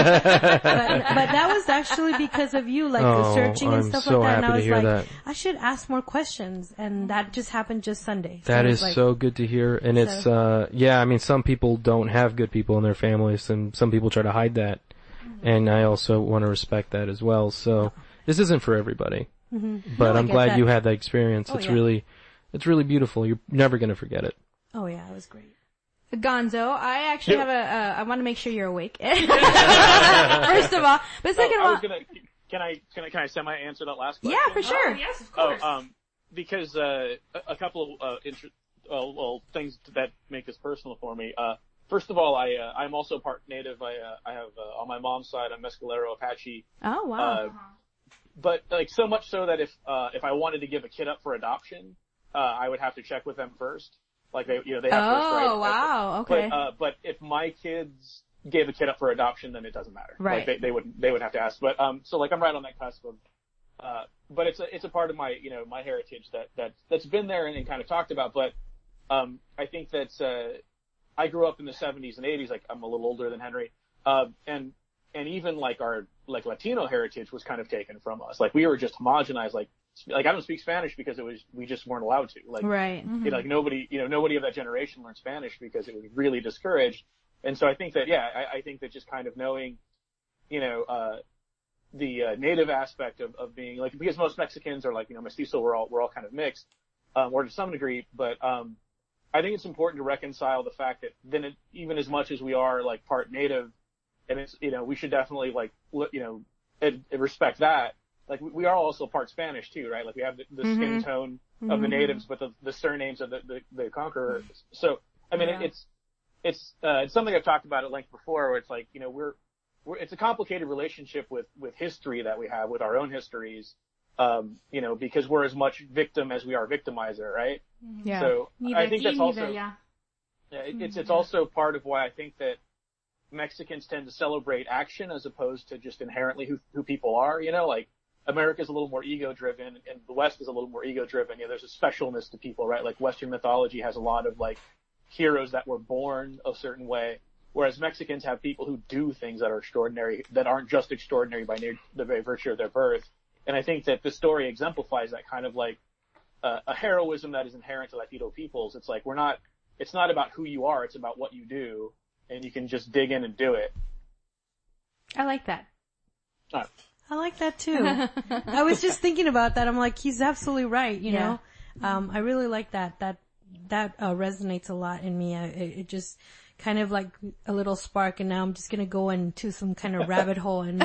that was actually because of you, like the searching and stuff so like that. And happy I to was hear like, that. I should ask more questions, and that just happened just Sunday. That it is was like, so good to hear. And it's, some people don't have good people in their families, and some people try to hide that. And I also want to respect that as well. So this isn't for everybody, but I'm glad you had that experience. It's really beautiful. You're never going to forget it. Oh yeah, it was great. Gonzo, I actually have I want to make sure you're awake. First of all, but second of all, can I semi-answer that last question? Yeah, for sure. Oh, yes, of course. Because a couple of things that make this personal for me. First of all, I'm also part Native. I have on my mom's side, I'm Mescalero Apache. Oh wow! But like so much so that if I wanted to give a kid up for adoption, I would have to check with them first. Like they have first right. Oh wow! Okay. But if my kids gave a kid up for adoption, then it doesn't matter. Right. Like they would have to ask. But so like I'm right on that cusp of. But it's a part of my my heritage that's been there and kind of talked about. But I think that's I grew up in the 70s and 80s, like I'm a little older than Henry, and even like our Latino heritage was kind of taken from us. Like we were just homogenized. Like I don't speak Spanish because we just weren't allowed to. Like right. Like nobody of that generation learned Spanish because it was really discouraged. And so I think that I think that just kind of knowing, the native aspect of being like, because most Mexicans are like mestizo, we're all kind of mixed, or to some degree, but I think it's important to reconcile the fact that then even as much as we are like part native, and it's, we should definitely like, respect that. Like we are also part Spanish too, right? Like we have the skin tone of the natives, but the surnames of the conquerors. So, I mean, it's something I've talked about at length before, where it's like, you know, it's a complicated relationship with history that we have, with our own histories, you know, because we're as much victim as we are victimizer, right? Yeah. So I think that's also, it's also part of why I think that Mexicans tend to celebrate action as opposed to just inherently who people are, you know, like America's a little more ego-driven and the West is a little more ego-driven. You know, there's a specialness to people, right? Like Western mythology has a lot of like heroes that were born a certain way, whereas Mexicans have people who do things that are extraordinary, that aren't just extraordinary by the very virtue of their birth. And I think that the story exemplifies that kind of like a heroism that is inherent to Latino peoples. It's like it's not about who you are, it's about what you do, and you can just dig in and do it. I like that. I like that too. I was just thinking about that. I'm like, he's absolutely right, you know? I really like that. That resonates a lot in me. It just kind of like a little spark, and now I'm just gonna go into some kind of rabbit hole and.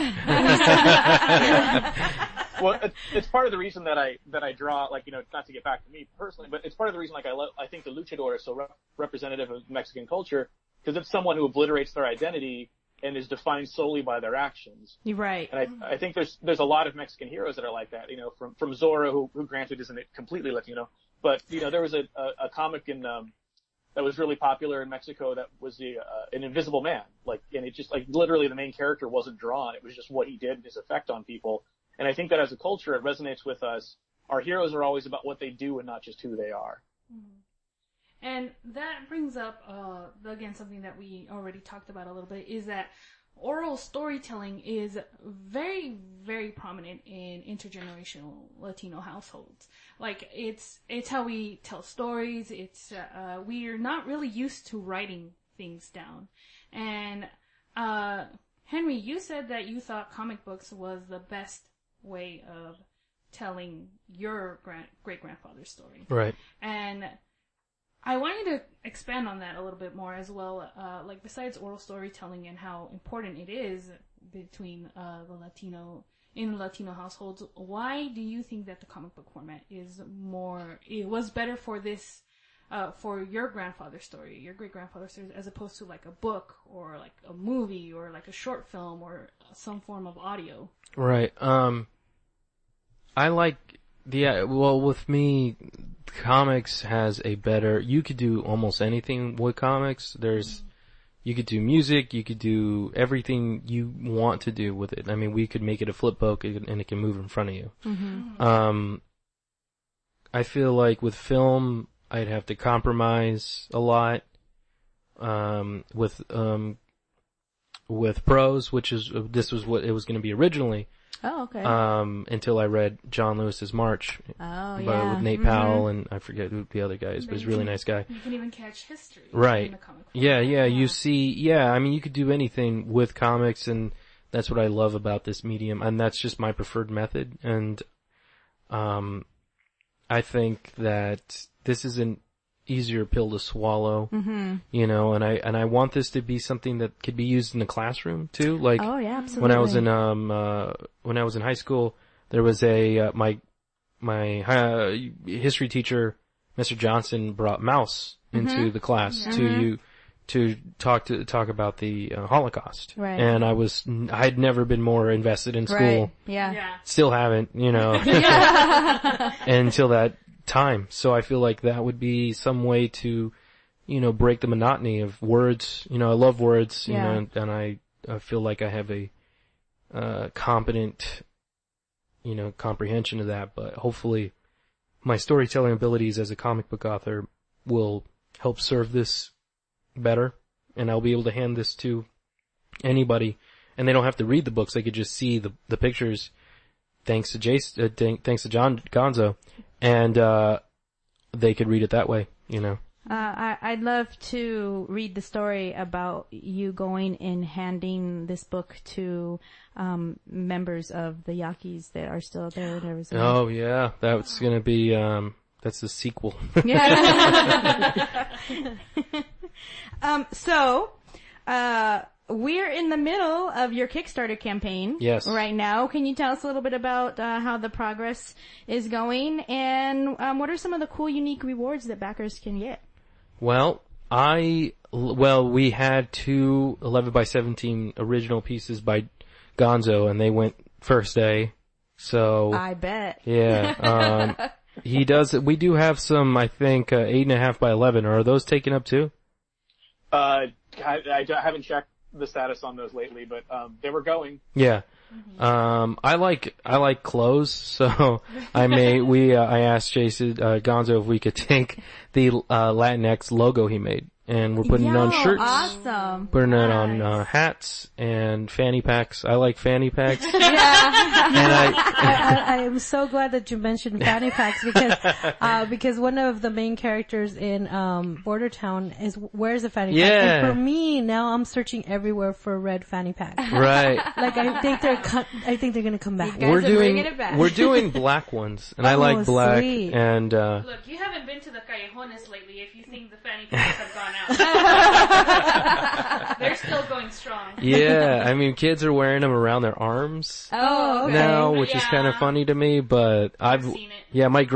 Well, it's part of the reason that I draw, like, you know, not to get back to me personally, but it's part of the reason, like, I think the luchador is so representative of Mexican culture, because it's someone who obliterates their identity and is defined solely by their actions. You're right. And I think there's a lot of Mexican heroes that are like that, you know, from Zorro, who granted isn't completely Latino, but, you know, there was a comic that was really popular in Mexico that was an Invisible Man, like, and it just, like, literally the main character wasn't drawn, it was just what he did and his effect on people. And I think that as a culture, it resonates with us. Our heroes are always about what they do and not just who they are. And that brings up, again, something that we already talked about a little bit, is that oral storytelling is very, very prominent in intergenerational Latino households. Like, it's how we tell stories. It's, we're not really used to writing things down. And, Henry, you said that you thought comic books was the best way of telling your great-grandfather's story. Right. And I want you to expand on that a little bit more as well, like besides oral storytelling and how important it is between in Latino households, why do you think that the comic book format it was better for this, for your grandfather's story, your great-grandfather's story, as opposed to like a book or like a movie or like a short film or some form of audio? Right. I like with me, comics has a better, you could do almost anything with comics. You could do music, you could do everything you want to do with it. I mean, we could make it a flip book and it can move in front of you. Mm-hmm. I feel like with film, I'd have to compromise a lot, with prose, this was what it was going to be originally. Oh, okay. Until I read John Lewis's March. With Nate Powell and I forget who the other guy is, but he's a really nice guy. You can even catch history. Right. In the comic book. Yeah, you see, I mean, you could do anything with comics, and that's what I love about this medium, and that's just my preferred method. And, I think that this is an easier pill to swallow, you know, and I want this to be something that could be used in the classroom too. Like, oh yeah, absolutely. When I was in high school, there was my history teacher, Mr. Johnson, brought Mouse into the class to talk about the Holocaust. Right. And I'd never been more invested in school. Right. Yeah. Still haven't, you know, until that time. So I feel like that would be some way to, you know, break the monotony of words. You know, I love words, you know, and I feel like I have a competent, you know, comprehension of that, but hopefully my storytelling abilities as a comic book author will help serve this better, and I'll be able to hand this to anybody, and they don't have to read the books, they could just see the pictures, thanks to John Gonzo, and they could read it that way, you know. I'd love to read the story about you going and handing this book to members of the Yaquis that are still there in Arizona. Oh yeah, that's gonna be that's the sequel. Yeah. So we're in the middle of your Kickstarter campaign. Yes. Right now. Can you tell us a little bit about how the progress is going, and what are some of the cool, unique rewards that backers can get? Well, we had 2 11x17 original pieces by Gonzo, and they went first day. So I bet. Yeah. We do have some, I think, 8.5 by 11. Are those taken up too? I haven't checked the status on those lately, but they were going. Yeah. I like clothes, so I asked Jason Gonzo if we could take the Latinx logo he made, and we're putting it on shirts. Awesome. Putting it on hats and fanny packs. I like fanny packs. Yeah. And I am so glad that you mentioned fanny packs because one of the main characters in Border Town wears a fanny pack. Yeah. And for me, now I'm searching everywhere for a red fanny pack. Right. Like I think they're gonna come back. Guys are bringing it back. We're doing black ones, and I like black. Sweet. And Look, you haven't been to the callejones lately if you think the fanny packs have gone out. They're still going strong. yeah, I mean, kids are wearing them around their arms Oh, okay. now, which is kind of Yeah. funny to me. But I've seen it. yeah, my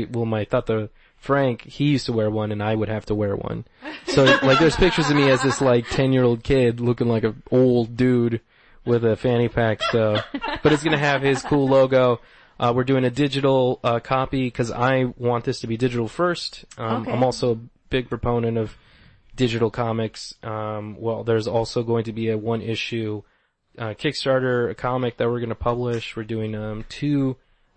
Frank, he used to wear one, and I would have to wear one. So like, there's pictures of me as this like 10-year-old kid looking like an old dude with a fanny pack. So, but it's gonna have his cool logo. We're doing a digital copy because I want this to be digital first. Okay. I'm also a big proponent of digital comics. There's also going to be a 1-issue Kickstarter comic that we're going to publish. We're doing 2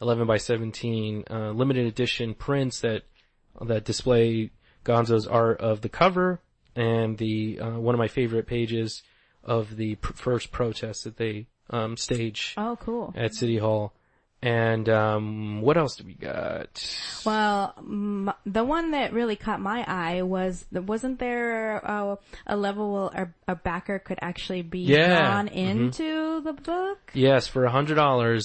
11x17 limited edition prints that display Gonzo's art of the cover and the one of my favorite pages of the first protest that they stage Oh, cool. at City Hall. And what else do we got? Well, the one that really caught my eye wasn't there a level where a backer could actually be drawn into the book? Yes, for $100,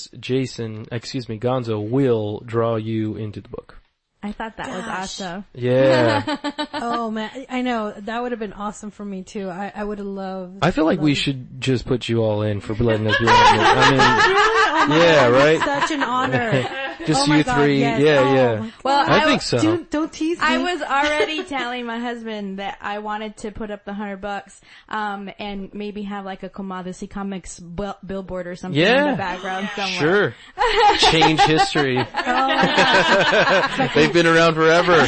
Gonzo will draw you into the book. I thought that was awesome. Yeah. Oh man, I know that would have been awesome for me too. I would have loved. I feel like we should just put you all in for letting us be on it. I mean, yeah, right? Such an honor. Just Oh my you God, three. yes. Yeah, Oh yeah. my Well, I think so. Don't tease me. I was already telling my husband that I wanted to put up the $100, and maybe have like a Comadesi Comics billboard or something in Yeah. the background somewhere. Sure. Change history. They've been around forever.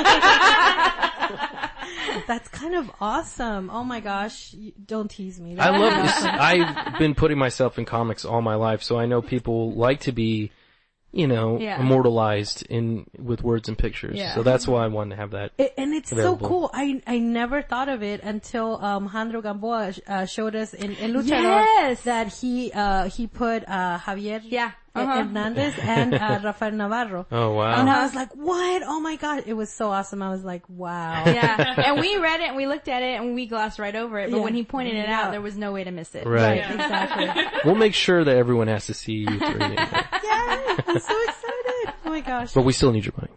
That's kind of awesome. Oh my gosh. Don't tease me. I love this. I've been putting myself in comics all my life, so I know people like to be, Yeah. immortalized with words and pictures. Yeah. So that's why I wanted to have that. And it's available. so cool. I never thought of it until Jandro Gamboa showed us in Luchador Yes. that he put Javier Yeah. Hernandez and Rafael Navarro. Oh, wow. And I was like, what? Oh my god. It was so awesome. I was like, wow. Yeah. And we read it and we looked at it and we glossed right over it. But Yeah. when he pointed it out, Yeah. there was no way to miss it. Right. Right, exactly. We'll make sure that everyone has to see you three. Yeah, I'm so excited. Oh my gosh. But we still need your money.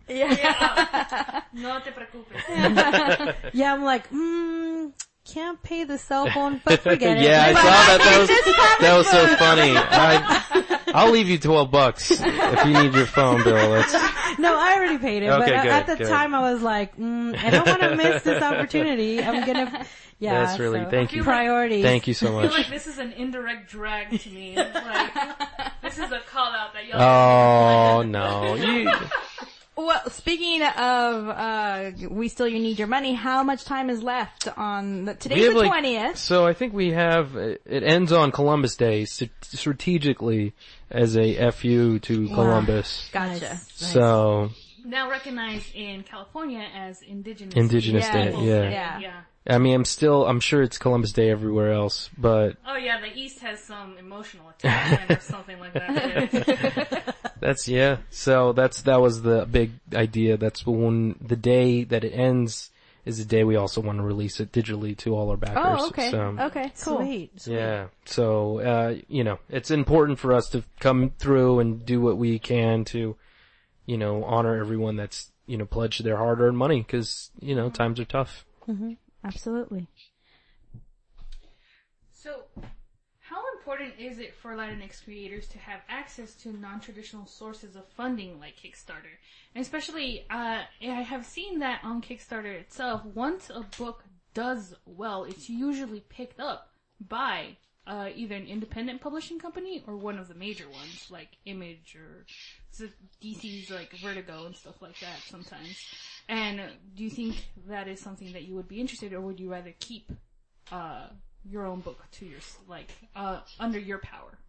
No te preocupes. Yeah, I'm like, can't pay the cell phone, but forget it. Yeah, I Like, saw that. That was so funny. I'll leave you $12 if you need your phone bill. No, I already paid it, Okay, but good, at the good. time I was like, I don't want to miss this opportunity. I'm gonna, yeah. That's really, so, thank you. Priorities. Thank you so I feel much. like this is an indirect drag to me. Like, this is a call out that y'all. Oh, no. Well, speaking of, we still need your money, how much time is left on today's the 20th? So I think we have, it ends on Columbus Day strategically as a FU to Columbus. Gotcha. Nice. So, Now recognized in California as Indigenous. Indigenous Yes. Day, yeah. Yeah. Yeah. I mean, I'm sure it's Columbus Day everywhere else, but Oh yeah, the East has some emotional attachment or something like that. so that was the big idea. That's the day that it ends is the day we also want to release it digitally to all our backers. Oh, okay. So, Okay, cool. Sweet. yeah. So, it's important for us to come through and do what we can to, honor everyone that's, pledged their hard-earned money because, times are tough. Absolutely. So, how important is it for Latinx creators to have access to non-traditional sources of funding like Kickstarter? And especially, I have seen that on Kickstarter itself, once a book does well, it's usually picked up by either an independent publishing company or one of the major ones, like Image or DC's like Vertigo and stuff like that sometimes. And do you think that is something that you would be interested in, or would you rather keep your own book to your, under your power?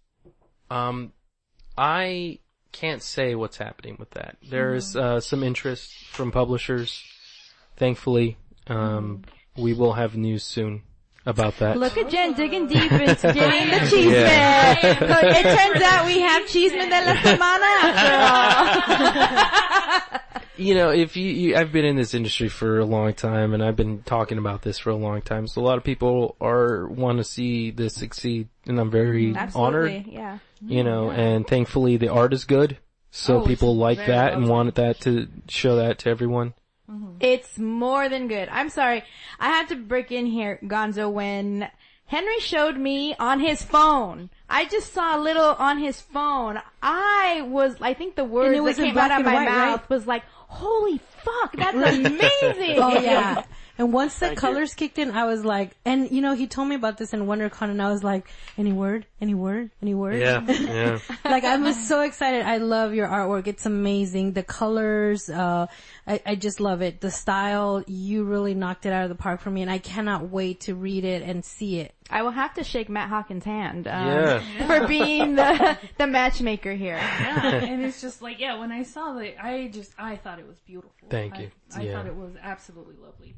I can't say what's happening with that. There's some interest from publishers. Thankfully, we will have news soon about that. Look at Jen digging deep into getting the Cheeseman. Look, it turns out we have Cheeseman de la Semana after all. You know, if I've been in this industry for a long time, and I've been talking about this for a long time, so a lot of people want to see this succeed, and I'm very honored. Yeah. You know, and thankfully the art is good, so people like that and wanted that to show that to everyone. It's more than good. I'm sorry. I had to break in here, Gonzo, when Henry showed me on his phone. I just saw a little on his phone. I think the words that came out of my mouth was like, holy fuck, that's amazing! Oh yeah. And once the colors kicked in, I was like, and you know, he told me about this in WonderCon, and I was like, any word? Yeah. Like, I was so excited. I love your artwork. It's amazing. The colors, I just love it. The style, you really knocked it out of the park for me, and I cannot wait to read it and see it. I will have to shake Matt Hawkins' hand, for being the matchmaker here. Yeah, and it's just like, when I saw it, I thought it was beautiful. Thank you. I thought it was absolutely lovely.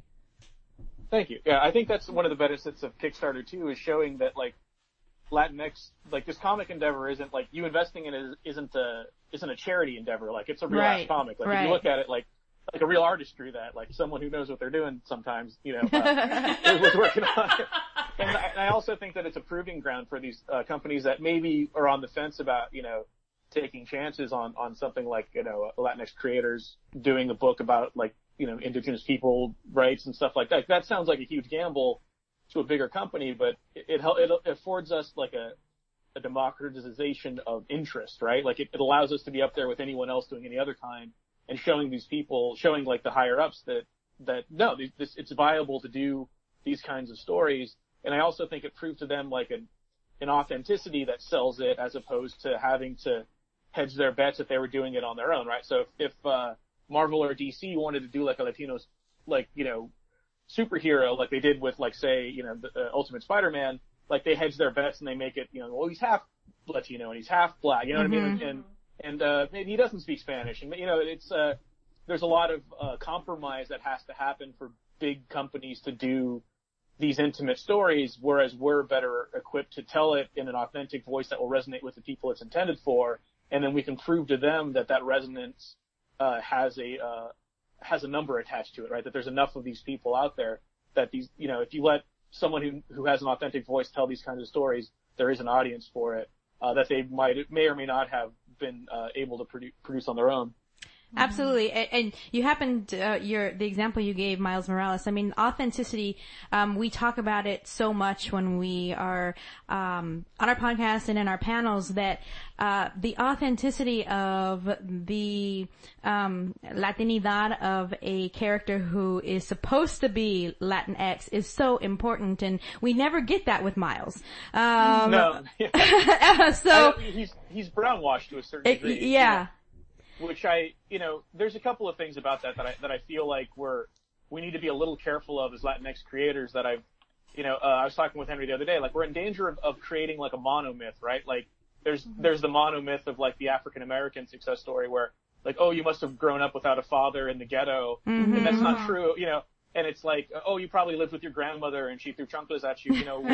Thank you. Yeah, I think that's one of the benefits of Kickstarter too, is showing that like Latinx, like this comic endeavor isn't like you investing in it isn't a charity endeavor. Like it's a real ass comic. Like if you look at it like a real artist drew that, like someone who knows what they're doing sometimes, you know, was working on it. And I also think that it's a proving ground for these companies that maybe are on the fence about, you know, taking chances on something like, you know, Latinx creators doing a book about like, you know, indigenous people rights and stuff like that. That sounds like a huge gamble to a bigger company, but it affords us like a democratization of interest, right? Like it allows us to be up there with anyone else doing any other kind and showing these people, showing like the higher ups that no, it's viable to do these kinds of stories. And I also think it proved to them like an authenticity that sells it as opposed to having to hedge their bets if they were doing it on their own, right? So if Marvel or DC wanted to do like a Latino, like, you know, superhero, like they did with like, say, you know, the Ultimate Spider-Man, like they hedge their bets and they make it, you know, well, he's half Latino and he's half black, you know what I mean? And maybe he doesn't speak Spanish, and you know, it's there's a lot of compromise that has to happen for big companies to do these intimate stories, whereas we're better equipped to tell it in an authentic voice that will resonate with the people it's intended for, and then we can prove to them that resonance has a number attached to it, right? That there's enough of these people out there that these, you know, if you let someone who has an authentic voice tell these kinds of stories, there is an audience for it, that they may or may not have been able to produce on their own. Absolutely. And you happened, the example you gave, Miles Morales, I mean, authenticity, we talk about it so much when we are, on our podcast and in our panels that, the authenticity of the, Latinidad of a character who is supposed to be Latinx is so important, and we never get that with Miles. No. So. He's brown-washed to a certain degree. Yeah. Which there's a couple of things about that I feel like we need to be a little careful of as Latinx creators that I was talking with Henry the other day, like we're in danger of creating like a monomyth, right? Like there's the monomyth of like the African American success story where like, oh, you must have grown up without a father in the ghetto, and that's not true, you know. And it's like, oh, you probably lived with your grandmother and she threw chunkless at you, you know.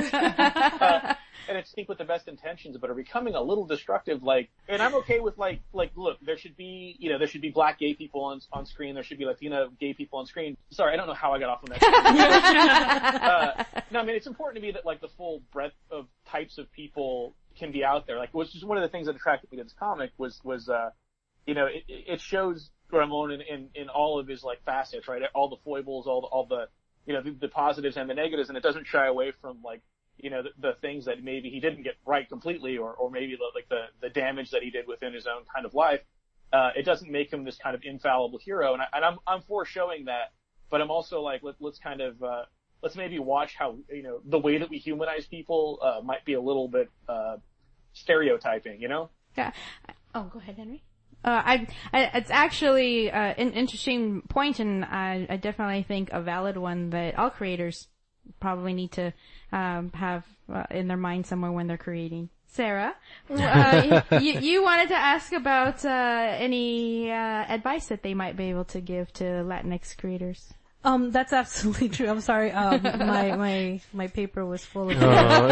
And it's think with the best intentions, but are becoming a little destructive. Like, and I'm okay with like, look, there should be black gay people on screen. There should be Latina gay people on screen. Sorry, I don't know how I got off on that. No, I mean, it's important to me that like the full breadth of types of people can be out there. Like, which is one of the things that attracted me to this comic was it shows Ramon in all of his like facets, right? All the foibles, all the, you know, the positives and the negatives, and it doesn't shy away from like, the things that maybe he didn't get right completely, or maybe the damage that he did within his own kind of life, it doesn't make him this kind of infallible hero. And I'm for showing that, but I'm also like, let's kind of, let's maybe watch how, the way that we humanize people, might be a little bit, stereotyping, Yeah. Oh, go ahead, Henry. It's actually an interesting point, and I definitely think a valid one that all creators probably need to have in their mind somewhere when they're creating. Sarah, you wanted to ask about any advice that they might be able to give to Latinx creators. That's absolutely true. I'm sorry. My paper was full of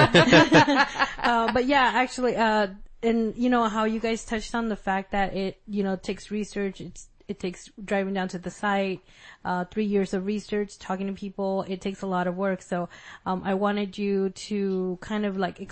but yeah, actually, and how you guys touched on the fact that it, takes research. It takes driving down to the site, 3 years of research, talking to people. It takes a lot of work. So, I wanted you to kind of like,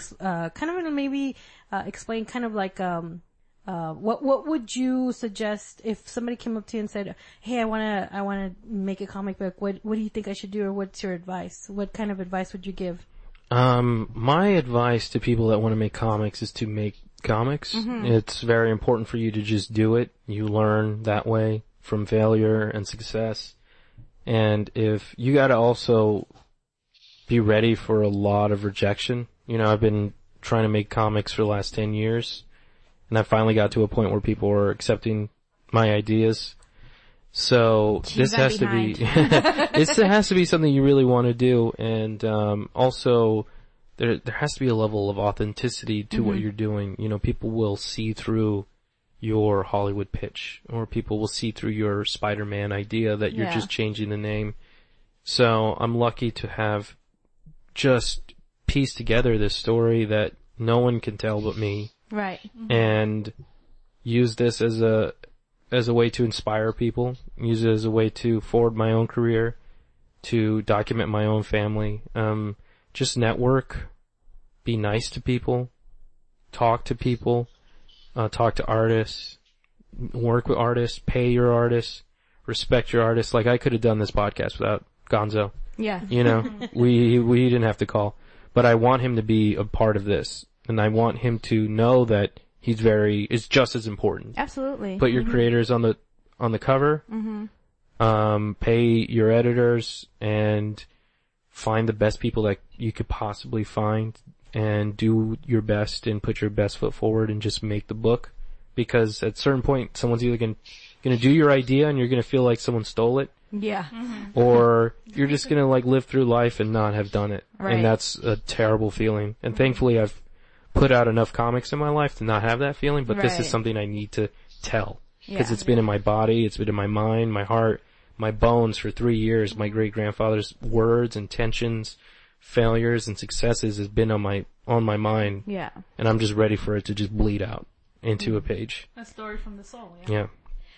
explain kind of like, what would you suggest if somebody came up to you and said, "Hey, I wanna make a comic book. What do you think I should do, or what's your advice? What kind of advice would you give?" My advice to people that want to make comics is to make comics. Mm-hmm. It's very important for you to just do it. You learn that way from failure and success. And if you gotta also be ready for a lot of rejection. I've been trying to make comics for the last 10 years. And I finally got to a point where people were accepting my ideas. So this has to be, this has to be something you really want to do. And, also there has to be a level of authenticity to what you're doing. People will see through your Hollywood pitch, or people will see through your Spider-Man idea that you're just changing the name. So I'm lucky to have just pieced together this story that no one can tell but me. Right. And use this as a way to inspire people, use it as a way to forward my own career, to document my own family, just network, be nice to people, talk to people, talk to artists, work with artists, pay your artists, respect your artists. Like, I could have done this podcast without Gonzo. Yeah. We didn't have to call, but I want him to be a part of this, and I want him to know that it's just as important. Absolutely. Put your creators on the cover, pay your editors, and find the best people that you could possibly find, and do your best and put your best foot forward and just make the book. Because at a certain point, someone's either gonna do your idea and you're gonna feel like someone stole it. Yeah. Or you're just gonna live through life and not have done it. Right. And that's a terrible feeling. And thankfully I've put out enough comics in my life to not have that feeling, but this is something I need to tell. Because it's been in my body, it's been in my mind, my heart, my bones for 3 years. My great-grandfather's words, intentions, failures, and successes has been on my mind. Yeah. And I'm just ready for it to just bleed out into a page. A story from the soul, Yeah.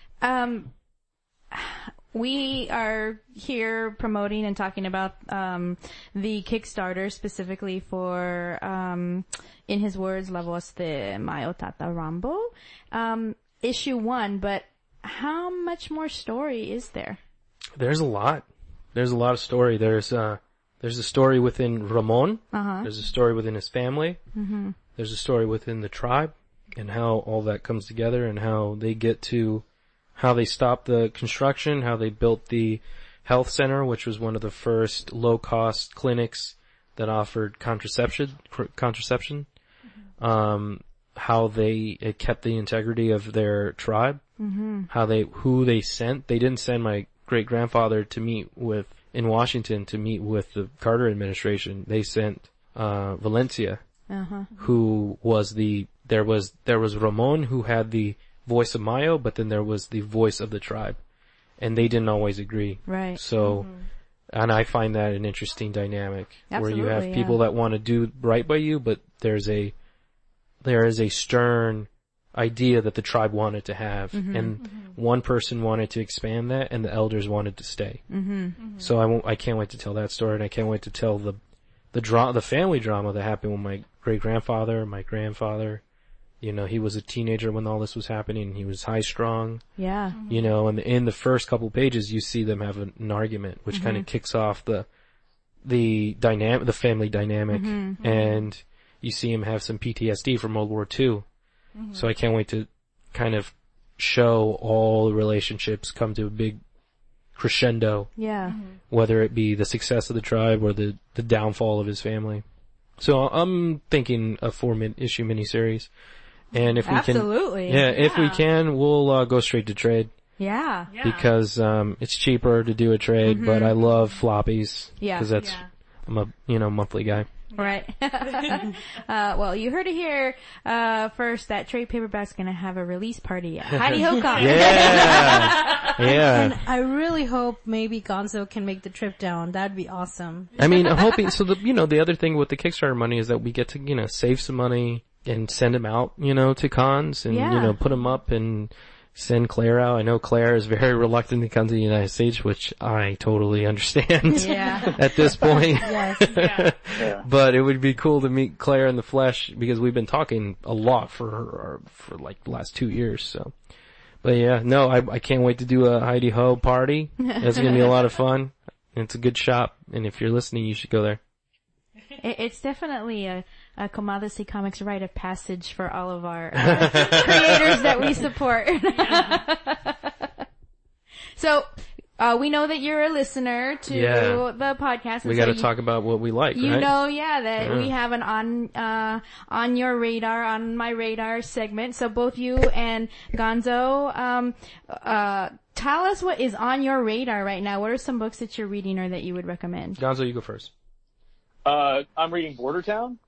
We are here promoting and talking about the Kickstarter specifically for, in his words, La Voz de Mayo Tata Rambo, issue 1. But how much more story is there? There's a lot. There's a lot of story. There's a story within Ramon. There's a story within his family. There's a story within the tribe, and how all that comes together, and how they stopped the construction, how they built the health center, which was one of the first low-cost clinics that offered contraception. How they kept the integrity of their tribe. Who they sent. They didn't send my great-grandfather to meet in Washington to meet with the Carter administration. They sent Valencia, who was there was Ramon, who had the voice of Mayo, but then there was the voice of the tribe, and they didn't always agree. Right. So, and I find that an interesting dynamic. Absolutely, where you have people that want to do right by you, but there is a stern idea that the tribe wanted to have, and one person wanted to expand that, and the elders wanted to stay. So I can't wait to tell that story, and I can't wait to tell the family drama that happened with my great-grandfather, my grandfather. He was a teenager when all this was happening. He was high-strung. Yeah. And in the first couple pages, you see them have an argument, which kind of kicks off the the family dynamic, and you see him have some PTSD from World War II. So I can't wait to kind of show all the relationships come to a big crescendo. Yeah. Whether it be the success of the tribe or the downfall of his family. So I'm thinking a 4-issue miniseries. And if we Absolutely. if we can, we'll go straight to trade. Yeah. Because it's cheaper to do a trade, but I love floppies. Yeah. Because that's I'm a monthly guy. Right. Well, you heard it here first that trade paperback's gonna have a release party at Heidi Ho Comics. Yeah. And I really hope maybe Gonzo can make the trip down. That'd be awesome. I mean, I'm hoping, so the other thing with the Kickstarter money is that we get to, save some money and send them out, to cons and, put them up and send Claire out. I know Claire is very reluctant to come to the United States, which I totally understand at this point. But it would be cool to meet Claire in the flesh because we've been talking a lot for like the last 2 years, so. But yeah, no, I can't wait to do a Heidi Ho party. That's gonna be a lot of fun. It's a good shop, and if you're listening, you should go there. It's definitely a Comadre Comics rite of passage for all of our creators that we support. So, we know that you're a listener to the podcast. We gotta talk about what we like, you right? know, that we have an on your radar, on my radar segment. So both you and Gonzo, tell us what is on your radar right now. What are some books that you're reading or that you would recommend? Gonzo, you go first. I'm reading Border Town.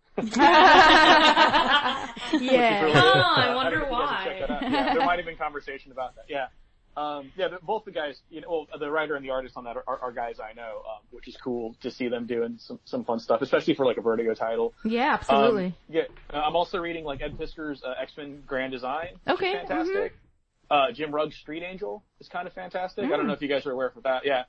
Yeah. I wonder why. Yeah, there might have been conversation about that. Yeah. Both the guys, the writer and the artist on that are guys I know, which is cool to see them doing some fun stuff, especially for like a Vertigo title. Yeah, absolutely. I'm also reading like Ed Pisker's X-Men Grand Design. Okay. Which is fantastic. Jim Rugg's Street Angel is kind of fantastic. I don't know if you guys are aware of that. Yeah.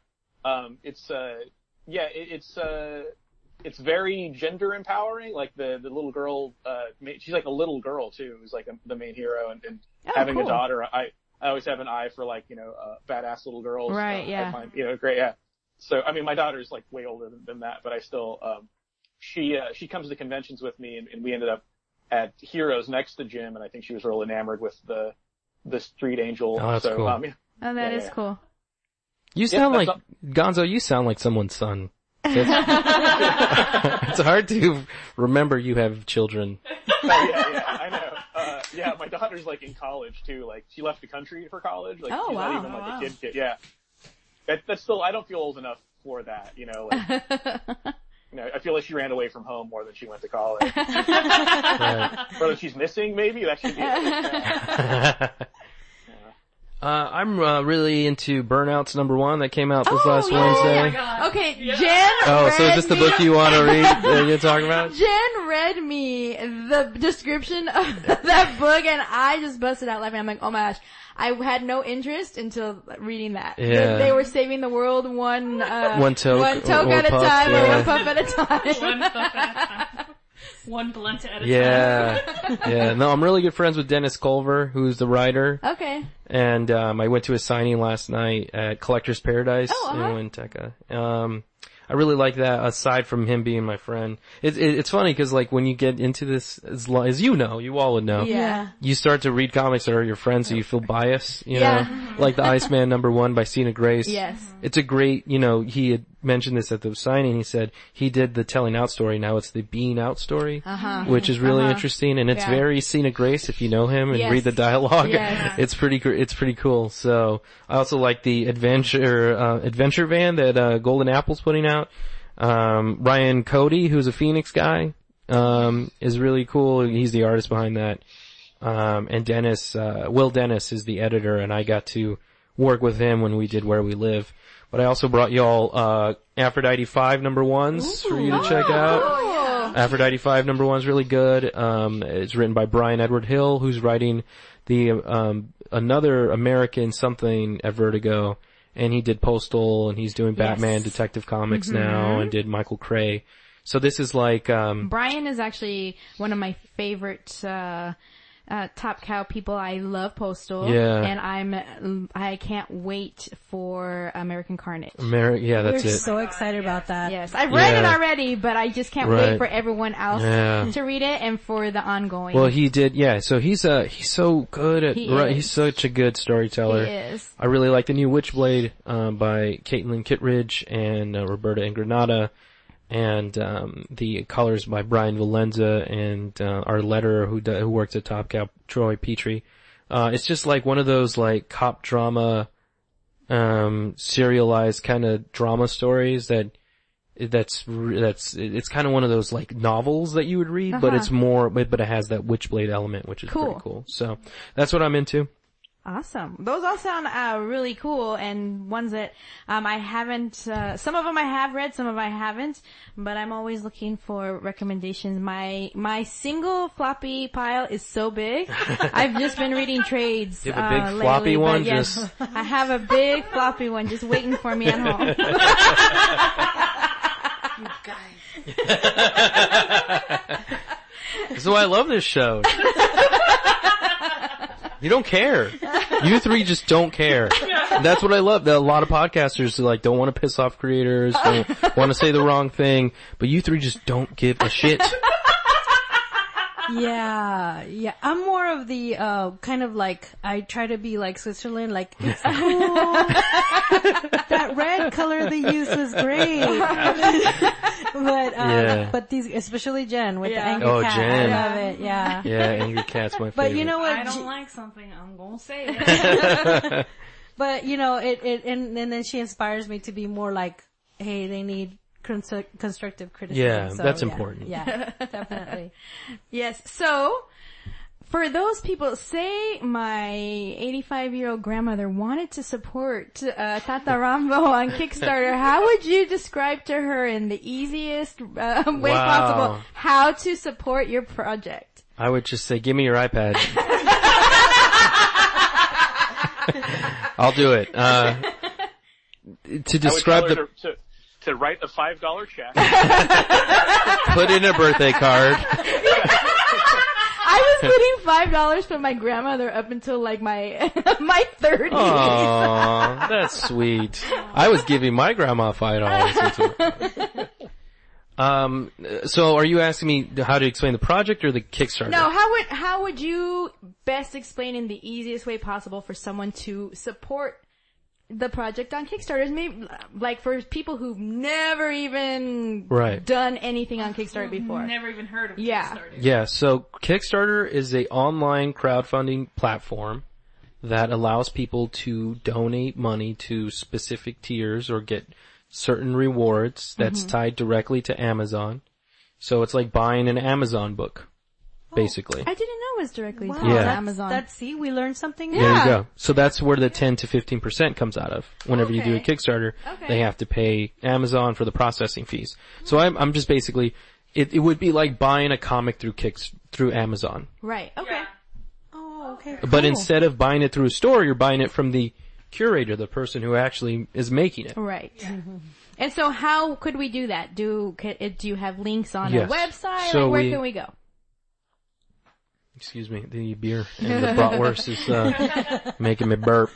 It's very gender empowering. Like the little girl, she's like a little girl too, who's like the main hero, and having a daughter, I always have an eye for like, badass little girls. Right, yeah. I find, great, yeah. So, I mean, my daughter's like way older than that, but I still, she comes to conventions with me and we ended up at Heroes next to Jim, and I think she was real enamored with the Street Angel. Oh, that's cool. That is cool. You sound like, Gonzo, you sound like someone's son. It's hard to remember you have children. I know. My daughter's like in college too. Like she left the country for college. Like she's not even like a kid. Yeah. That's still, I don't feel old enough for that, I feel like she ran away from home more than she went to college. Whether she's missing, maybe that should be it. I'm really into Burnouts #1 that came out this last Wednesday. Oh my God. Okay, Jen. So is this the book you want to read? That you're talking about? Jen read me the description of that book, and I just busted out laughing. I'm like, oh my gosh. I had no interest until reading that. Yeah. They were saving the world one toke at a puff, time, yeah. or one puff at a time. One puff at a time. One blunt at a time. Yeah. No, I'm really good friends with Dennis Culver, who's the writer. Okay. And I went to a signing last night at Collector's Paradise in Winteca. I really like that, aside from him being my friend. It's funny because like when you get into this, as you all would know, you start to read comics that are your friends, so you feel biased, know, like the Iceman #1 by Sina Grace. Yes. It's a great, he had mentioned this at the signing. He said he did the telling out story. Now it's the being out story, which is really interesting, and it's very Sina Grace if you know him and read the dialogue. Yes. It's pretty cool. So I also like the adventure van that Golden Apple's putting out. Ryan Cody, who's a Phoenix guy, is really cool. He's the artist behind that. And Dennis, Will Dennis is the editor, and I got to work with him when we did Where We Live. But I also brought y'all, Aphrodite 5 #1s for you to check out. Aphrodite 5 #1's really good. It's written by Brian Edward Hill, who's writing the, another American something at Vertigo. And he did Postal, and he's doing Batman Detective Comics now, and did Michael Cray. So this is like, Brian is actually one of my favorite, Top Cow people. I love Postal. Yeah. And I can't wait for American Carnage. Yeah, that's We're it. so excited about that. Yes, I've read it Yeah. already, but I just can't Right. wait for everyone else Yeah. to read it and for the ongoing. Well, he did, yeah. So he's so good at, He he's is. such a good storyteller. He is. I really like the new Witchblade, by Caitlin Kittredge and Roberta Ingranata, and the colors by Brian Valenza and our letterer who works at Top Cow, Troy Petrie. It's just like one of those like cop drama, serialized kind of drama stories it's kind of one of those like novels that you would read, but it's more, but it has that Witchblade element, which is pretty cool. So that's what I'm into. Awesome. Those all sound really cool, and ones that I haven't, some of them I have read, some of them I haven't, but I'm always looking for recommendations. My single floppy pile is so big. I've just been reading trades. You have a big lately, floppy but one? Yes, I have a big floppy one just waiting for me at home. You guys. This is why I love this show. You don't care. You three just don't care. That's what I love. A lot of podcasters like don't want to piss off creators, don't want to say the wrong thing, but you three just don't give a shit. Yeah. I'm more of the, kind of like, I try to be like Switzerland, like, it's cool. That red color they used was great. But these, especially Jen with the angry cat. Jen. I love it, yeah. Yeah, Angry Cat's my favorite. But you know what? I don't like something, I'm gonna say it. But you know, and then she inspires me to be more like, hey, they need constructive criticism. Yeah, So, that's important. Yeah, definitely. Yes. So, for those people, say my 85-year-old grandmother wanted to support Tata Rambo on Kickstarter, how would you describe to her in the easiest way possible how to support your project? I would just say, give me your iPad. I'll do it. To describe I would tell her to write a $5 check. put in a birthday card. I was putting $5 for my grandmother up until like my 30s. Aww, that's sweet. I was giving my grandma $5. So are you asking me how to explain the project or the Kickstarter? No, how would you best explain in the easiest way possible for someone to support the project on Kickstarter? Maybe like for people who've never even done anything on Kickstarter before. Never even heard of Yeah. Kickstarter. Yeah, so Kickstarter is a online crowdfunding platform that allows people to donate money to specific tiers or get certain rewards that's tied directly to Amazon. So it's like buying an Amazon book, basically. I didn't know it was directly to Yeah. Amazon. See, we learned something. There you go. So that's where the 10 to 15% comes out of. Whenever you do a Okay. Kickstarter, Okay. they have to pay Amazon for the processing fees. So I'm just basically, it would be like buying a comic through Amazon. Right. Okay. Yeah. Oh, okay. But cool. instead of buying it through a store, you're buying it from the curator, the person who actually is making it. Right. And so how could we do that? Do you have links on Yes. a website? So Like, where can we go? Excuse me, the beer and the bratwurst is making me burp.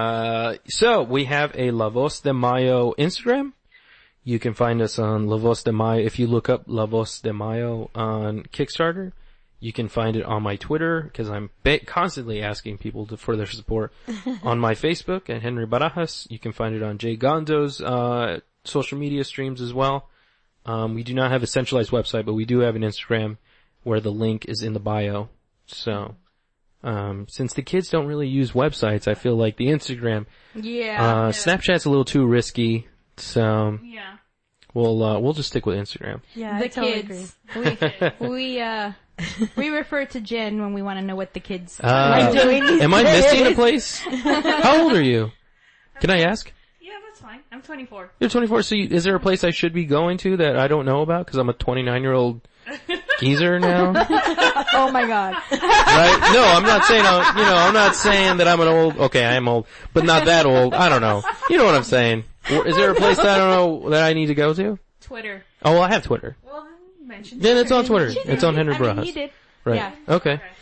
So we have a La Voz de Mayo Instagram. You can find us on La Voz de Mayo. If you look up La Voz de Mayo on Kickstarter, you can find it on my Twitter, because I'm constantly asking people for their support. On my Facebook at Henry Barajas. You can find it on Jay Gonzo's social media streams as well. We do not have a centralized website, but we do have an Instagram where the link is in the bio. So, since the kids don't really use websites, I feel like the Instagram, Snapchat's a little too risky, so Yeah. we'll just stick with Instagram. Yeah, The I totally agree. kids. We refer to Jen when we want to know what the kids Uh, are doing these Am I days. missing a place? How old are you? Can I ask? Yeah, that's fine. I'm 24. You're 24, so is there a place I should be going to that I don't know about because I'm a 29-year-old geezer now? Oh my god. Right? No, I'm not saying, I'm not saying that I'm an old, okay, I am old, but not that old. I don't know. You know what I'm saying. Is there a place that I don't know that I need to go to? Twitter. Oh, well, I have Twitter. Well, mentioned. Then it's on Twitter. She did. It's on Henry I mean, Barajas. he did. Right. Yeah. Okay, cool.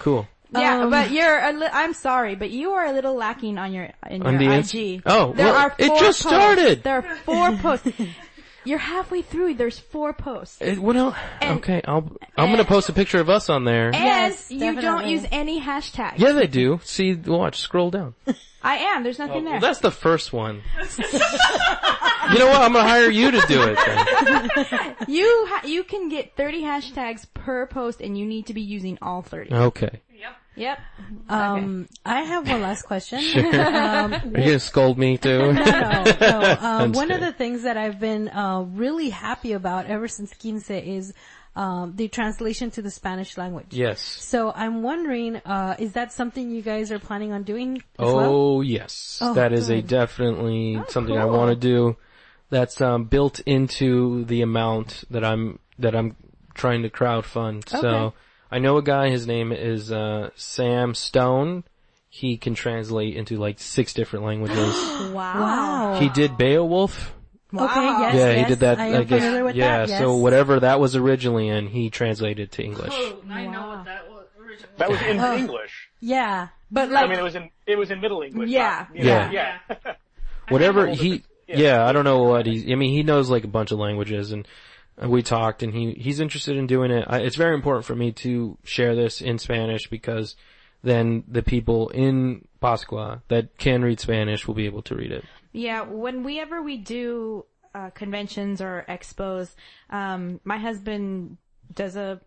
but I'm sorry, but you are a little lacking on your IG. It just started. There are 4 posts. You're halfway through. There's 4 posts. Okay, I'm gonna post a picture of us on there. And Yes, you definitely. don't use any hashtags. Yeah, they do. See, watch, scroll down. I am. There's nothing there. Well, that's the first one. You know what? I'm gonna hire you to do it then. You can get 30 hashtags per post, and you need to be using all 30. Okay. Yep. I have one last question. Are you gonna scold me too? No. One of the things that I've been really happy about ever since Quince is the translation to the Spanish language. Yes. So I'm wondering, is that something you guys are planning on doing as well? Oh, yes. That is definitely something I want to do. That's built into the amount that I'm trying to crowdfund. Okay. So I know a guy, his name is Sam Stone. He can translate into like 6 different languages. Wow. He did Beowulf. Okay, yes, Yeah, yes. he did that. I am familiar with that, yes. So whatever that was originally in, he translated to English. Oh, I know what that was originally. That was in English. Yeah. But I mean, it was in Middle English. Yeah. Not, you know, Yeah. yeah. Whatever I don't know what he knows like a bunch of languages, and we talked, and he's interested in doing it. It's very important for me to share this in Spanish, because then the people in Pascua that can read Spanish will be able to read it. Yeah, whenever we do conventions or expos, my husband does a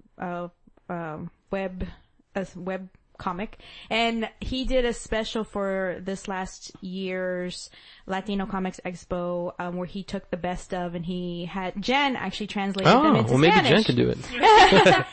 web comic, and he did a special for this last year's Latino Comics Expo, where he took the best of, and he had Jen actually translated them into maybe Spanish. Jen can do it.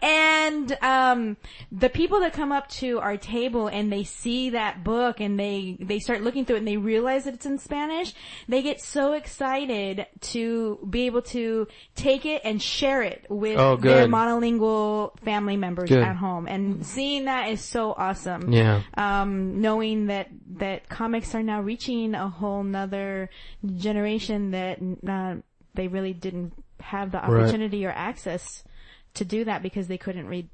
And the people that come up to our table and they see that book and they start looking through it and they realize that it's in Spanish, they get so excited to be able to take it and share it with their monolingual family members at home. And seeing that is so awesome. Yeah. Knowing that comics are now reaching a whole nother generation that they really didn't have the opportunity or access to do that because they couldn't read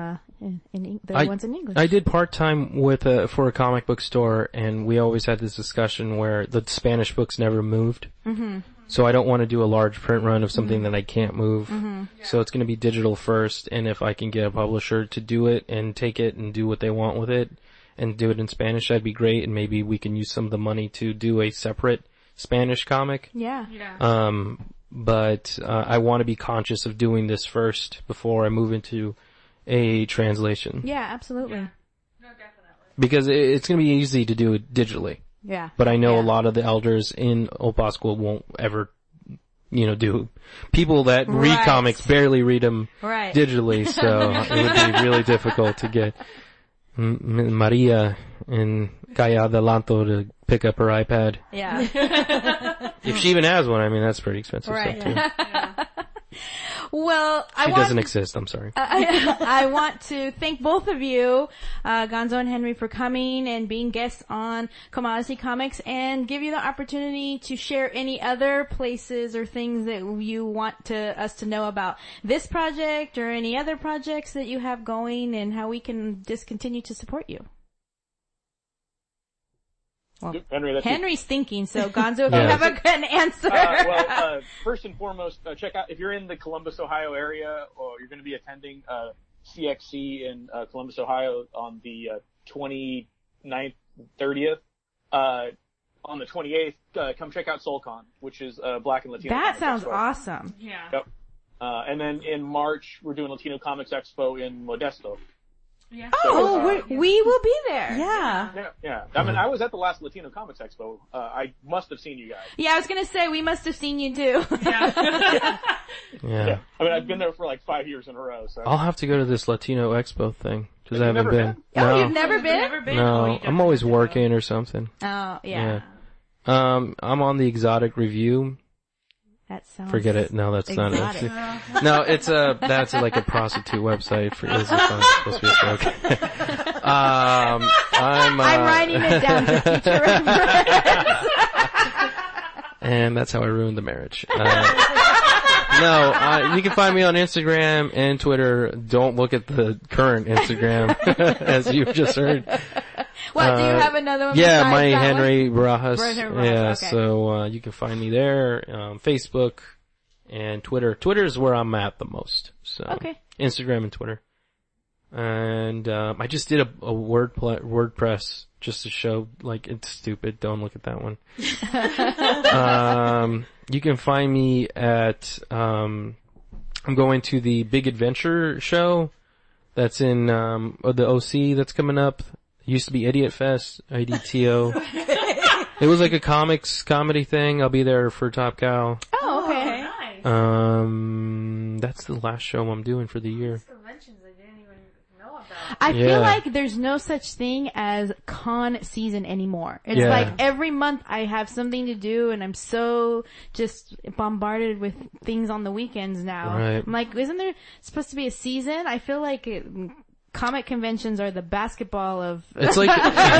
the ones in English. I did part-time for a comic book store, and we always had this discussion where the Spanish books never moved. Mm-hmm. So I don't want to do a large print run of something that I can't move. Mm-hmm. So it's going to be digital first, and if I can get a publisher to do it and take it and do what they want with it and do it in Spanish, that'd be great, and maybe we can use some of the money to do a separate Spanish comic. Yeah. But I want to be conscious of doing this first before I move into a translation. Yeah, absolutely. Yeah. No, definitely. Because it's going to be easy to do it digitally. Yeah. But I know a lot of the elders in Old Pascua won't ever, do. People that read comics barely read them digitally, so it would be really difficult to get Maria in Calle Adelanto to pick up her iPad. Yeah. If she even has one, I mean, that's pretty expensive stuff too. Yeah. Well, She doesn't exist, I'm sorry. I want to thank both of you, Gonzo and Henry, for coming and being guests on Commodity Comics, and give you the opportunity to share any other places or things that you want us to know about this project or any other projects that you have going, and how we can just continue to support you. Well, Henry's thinking, so Gonzo, if you have an answer. First and foremost, check out, if you're in the Columbus, Ohio area, or you're going to be attending CXC in Columbus, Ohio on the 29th, 30th, on the 28th, come check out SoulCon, which is Black and Latino That Comics sounds Expo. awesome. Yeah. Yep. And then in March, we're doing Latino Comics Expo in Modesto. Yeah. Oh, we will be there. Yeah. Yeah. I mean, I was at the last Latino Comics Expo. I must have seen you guys. Yeah, I was gonna say, we must have seen you too. Yeah. Yeah. I mean, I've been there for like 5 years in a row, so. I'll have to go to this Latino Expo thing, because I You've haven't never been. Oh, No. you've never been? Never been? No, Oh, you I'm always definitely have to working or something. Oh, yeah. I'm on the Exotic Review. That sounds... Forget it. No, that's exotic. not it. No, that's like a prostitute website for, it's supposed to be a joke. I'm writing it down for future reference. and that's how I ruined the marriage. No, you can find me on Instagram and Twitter. Don't look at the current Instagram, as you've just heard. What, do you have another one? Yeah, besides my that Henry one? Barajas. Barajas, Yeah, okay. so you can find me there, Facebook and Twitter. Twitter is where I'm at the most. So Okay. Instagram and Twitter. And I just did a WordPress just to show, like, it's stupid. Don't look at that one. You can find me at I'm going to the Big Adventure show that's in the OC that's coming up. It used to be Idiot Fest, IDTO. It was like a comedy thing. I'll be there for Top Cow. Oh, okay. Nice. That's the last show I'm doing for the year. Conventions I didn't even know about. I Yeah. feel like there's no such thing as con season anymore. It's Yeah. like every month I have something to do and I'm so just bombarded with things on the weekends now. Right. I'm like, isn't there supposed to be a season? I feel like comic conventions are the basketball of... It's like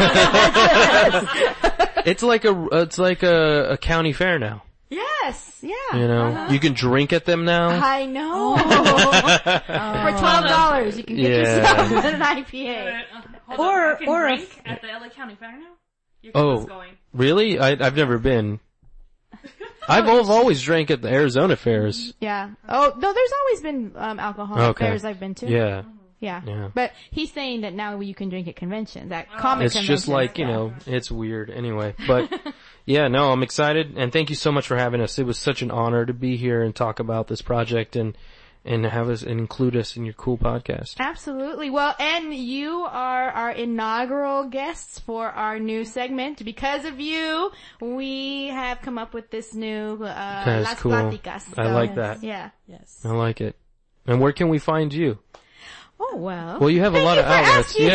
it's like a county fair now. Yes, yeah. You know, you can drink at them now. I know. For $12 you can get Yeah. yourself an IPA. Or- you can or drink at the LA County Fair now? Your Oh. kid's going. Really? I've never been. I've always drank at the Arizona fairs. Yeah. Oh, no, there's always been alcohol Okay. fairs I've been to. Yeah. Yeah. Yeah. But he's saying that now you can drink at conventions, at comic It's conventions. just like, you know, it's weird anyway. But yeah, no, I'm excited and thank you so much for having us. It was such an honor to be here and talk about this project and have us and include us in your cool podcast. Absolutely. Well, and you are our inaugural guests for our new segment. Because of you, we have come up with this new, That is Las cool. Pláticas. I So, like that. Yeah. Yes. I like it. And where can we find you? Oh, well. Well, you have a Thank lot you of for outlets. asking.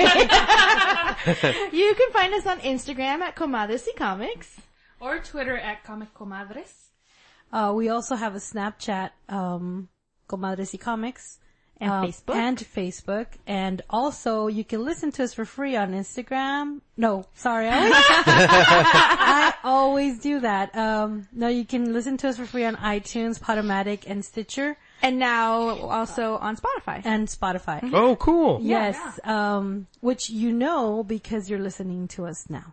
Yeah. You can find us on Instagram at Comadres y Comics. Or Twitter at Comic Comadres. We also have a Snapchat, Comadres y Comics. And Facebook. And Facebook. And also, you can listen to us for free on Instagram. No, sorry. I always do that. No, you can listen to us for free on iTunes, Podomatic, and Stitcher, And now also on Spotify. and Spotify. Oh, cool. Yes, which you know because you're listening to us now.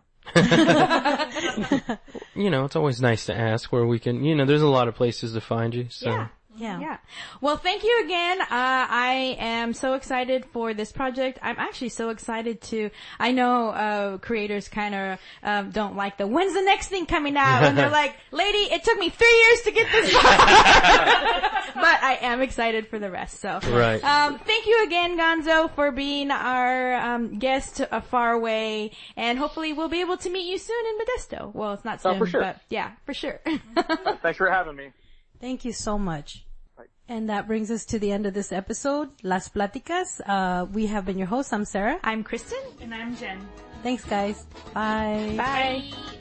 You know, it's always nice to ask where we can, you know, there's a lot of places to find you, so. Yeah. Yeah. Yeah. Well, thank you again. I am so excited for this project. I'm actually so excited I know, creators kind of, don't like when's the next thing coming out? And they're like, lady, it took me 3 years to get this far. But I am excited for the rest, so. Right. Thank you again, Gonzo, for being our, guest far away. And hopefully we'll be able to meet you soon in Modesto. Well, it's not soon, for sure. but yeah, for sure. Thanks for having me. Thank you so much. And that brings us to the end of this episode, Las Pláticas. We have been your hosts. I'm Sarah. I'm Kristen. And I'm Jen. Thanks, guys. Bye. Bye.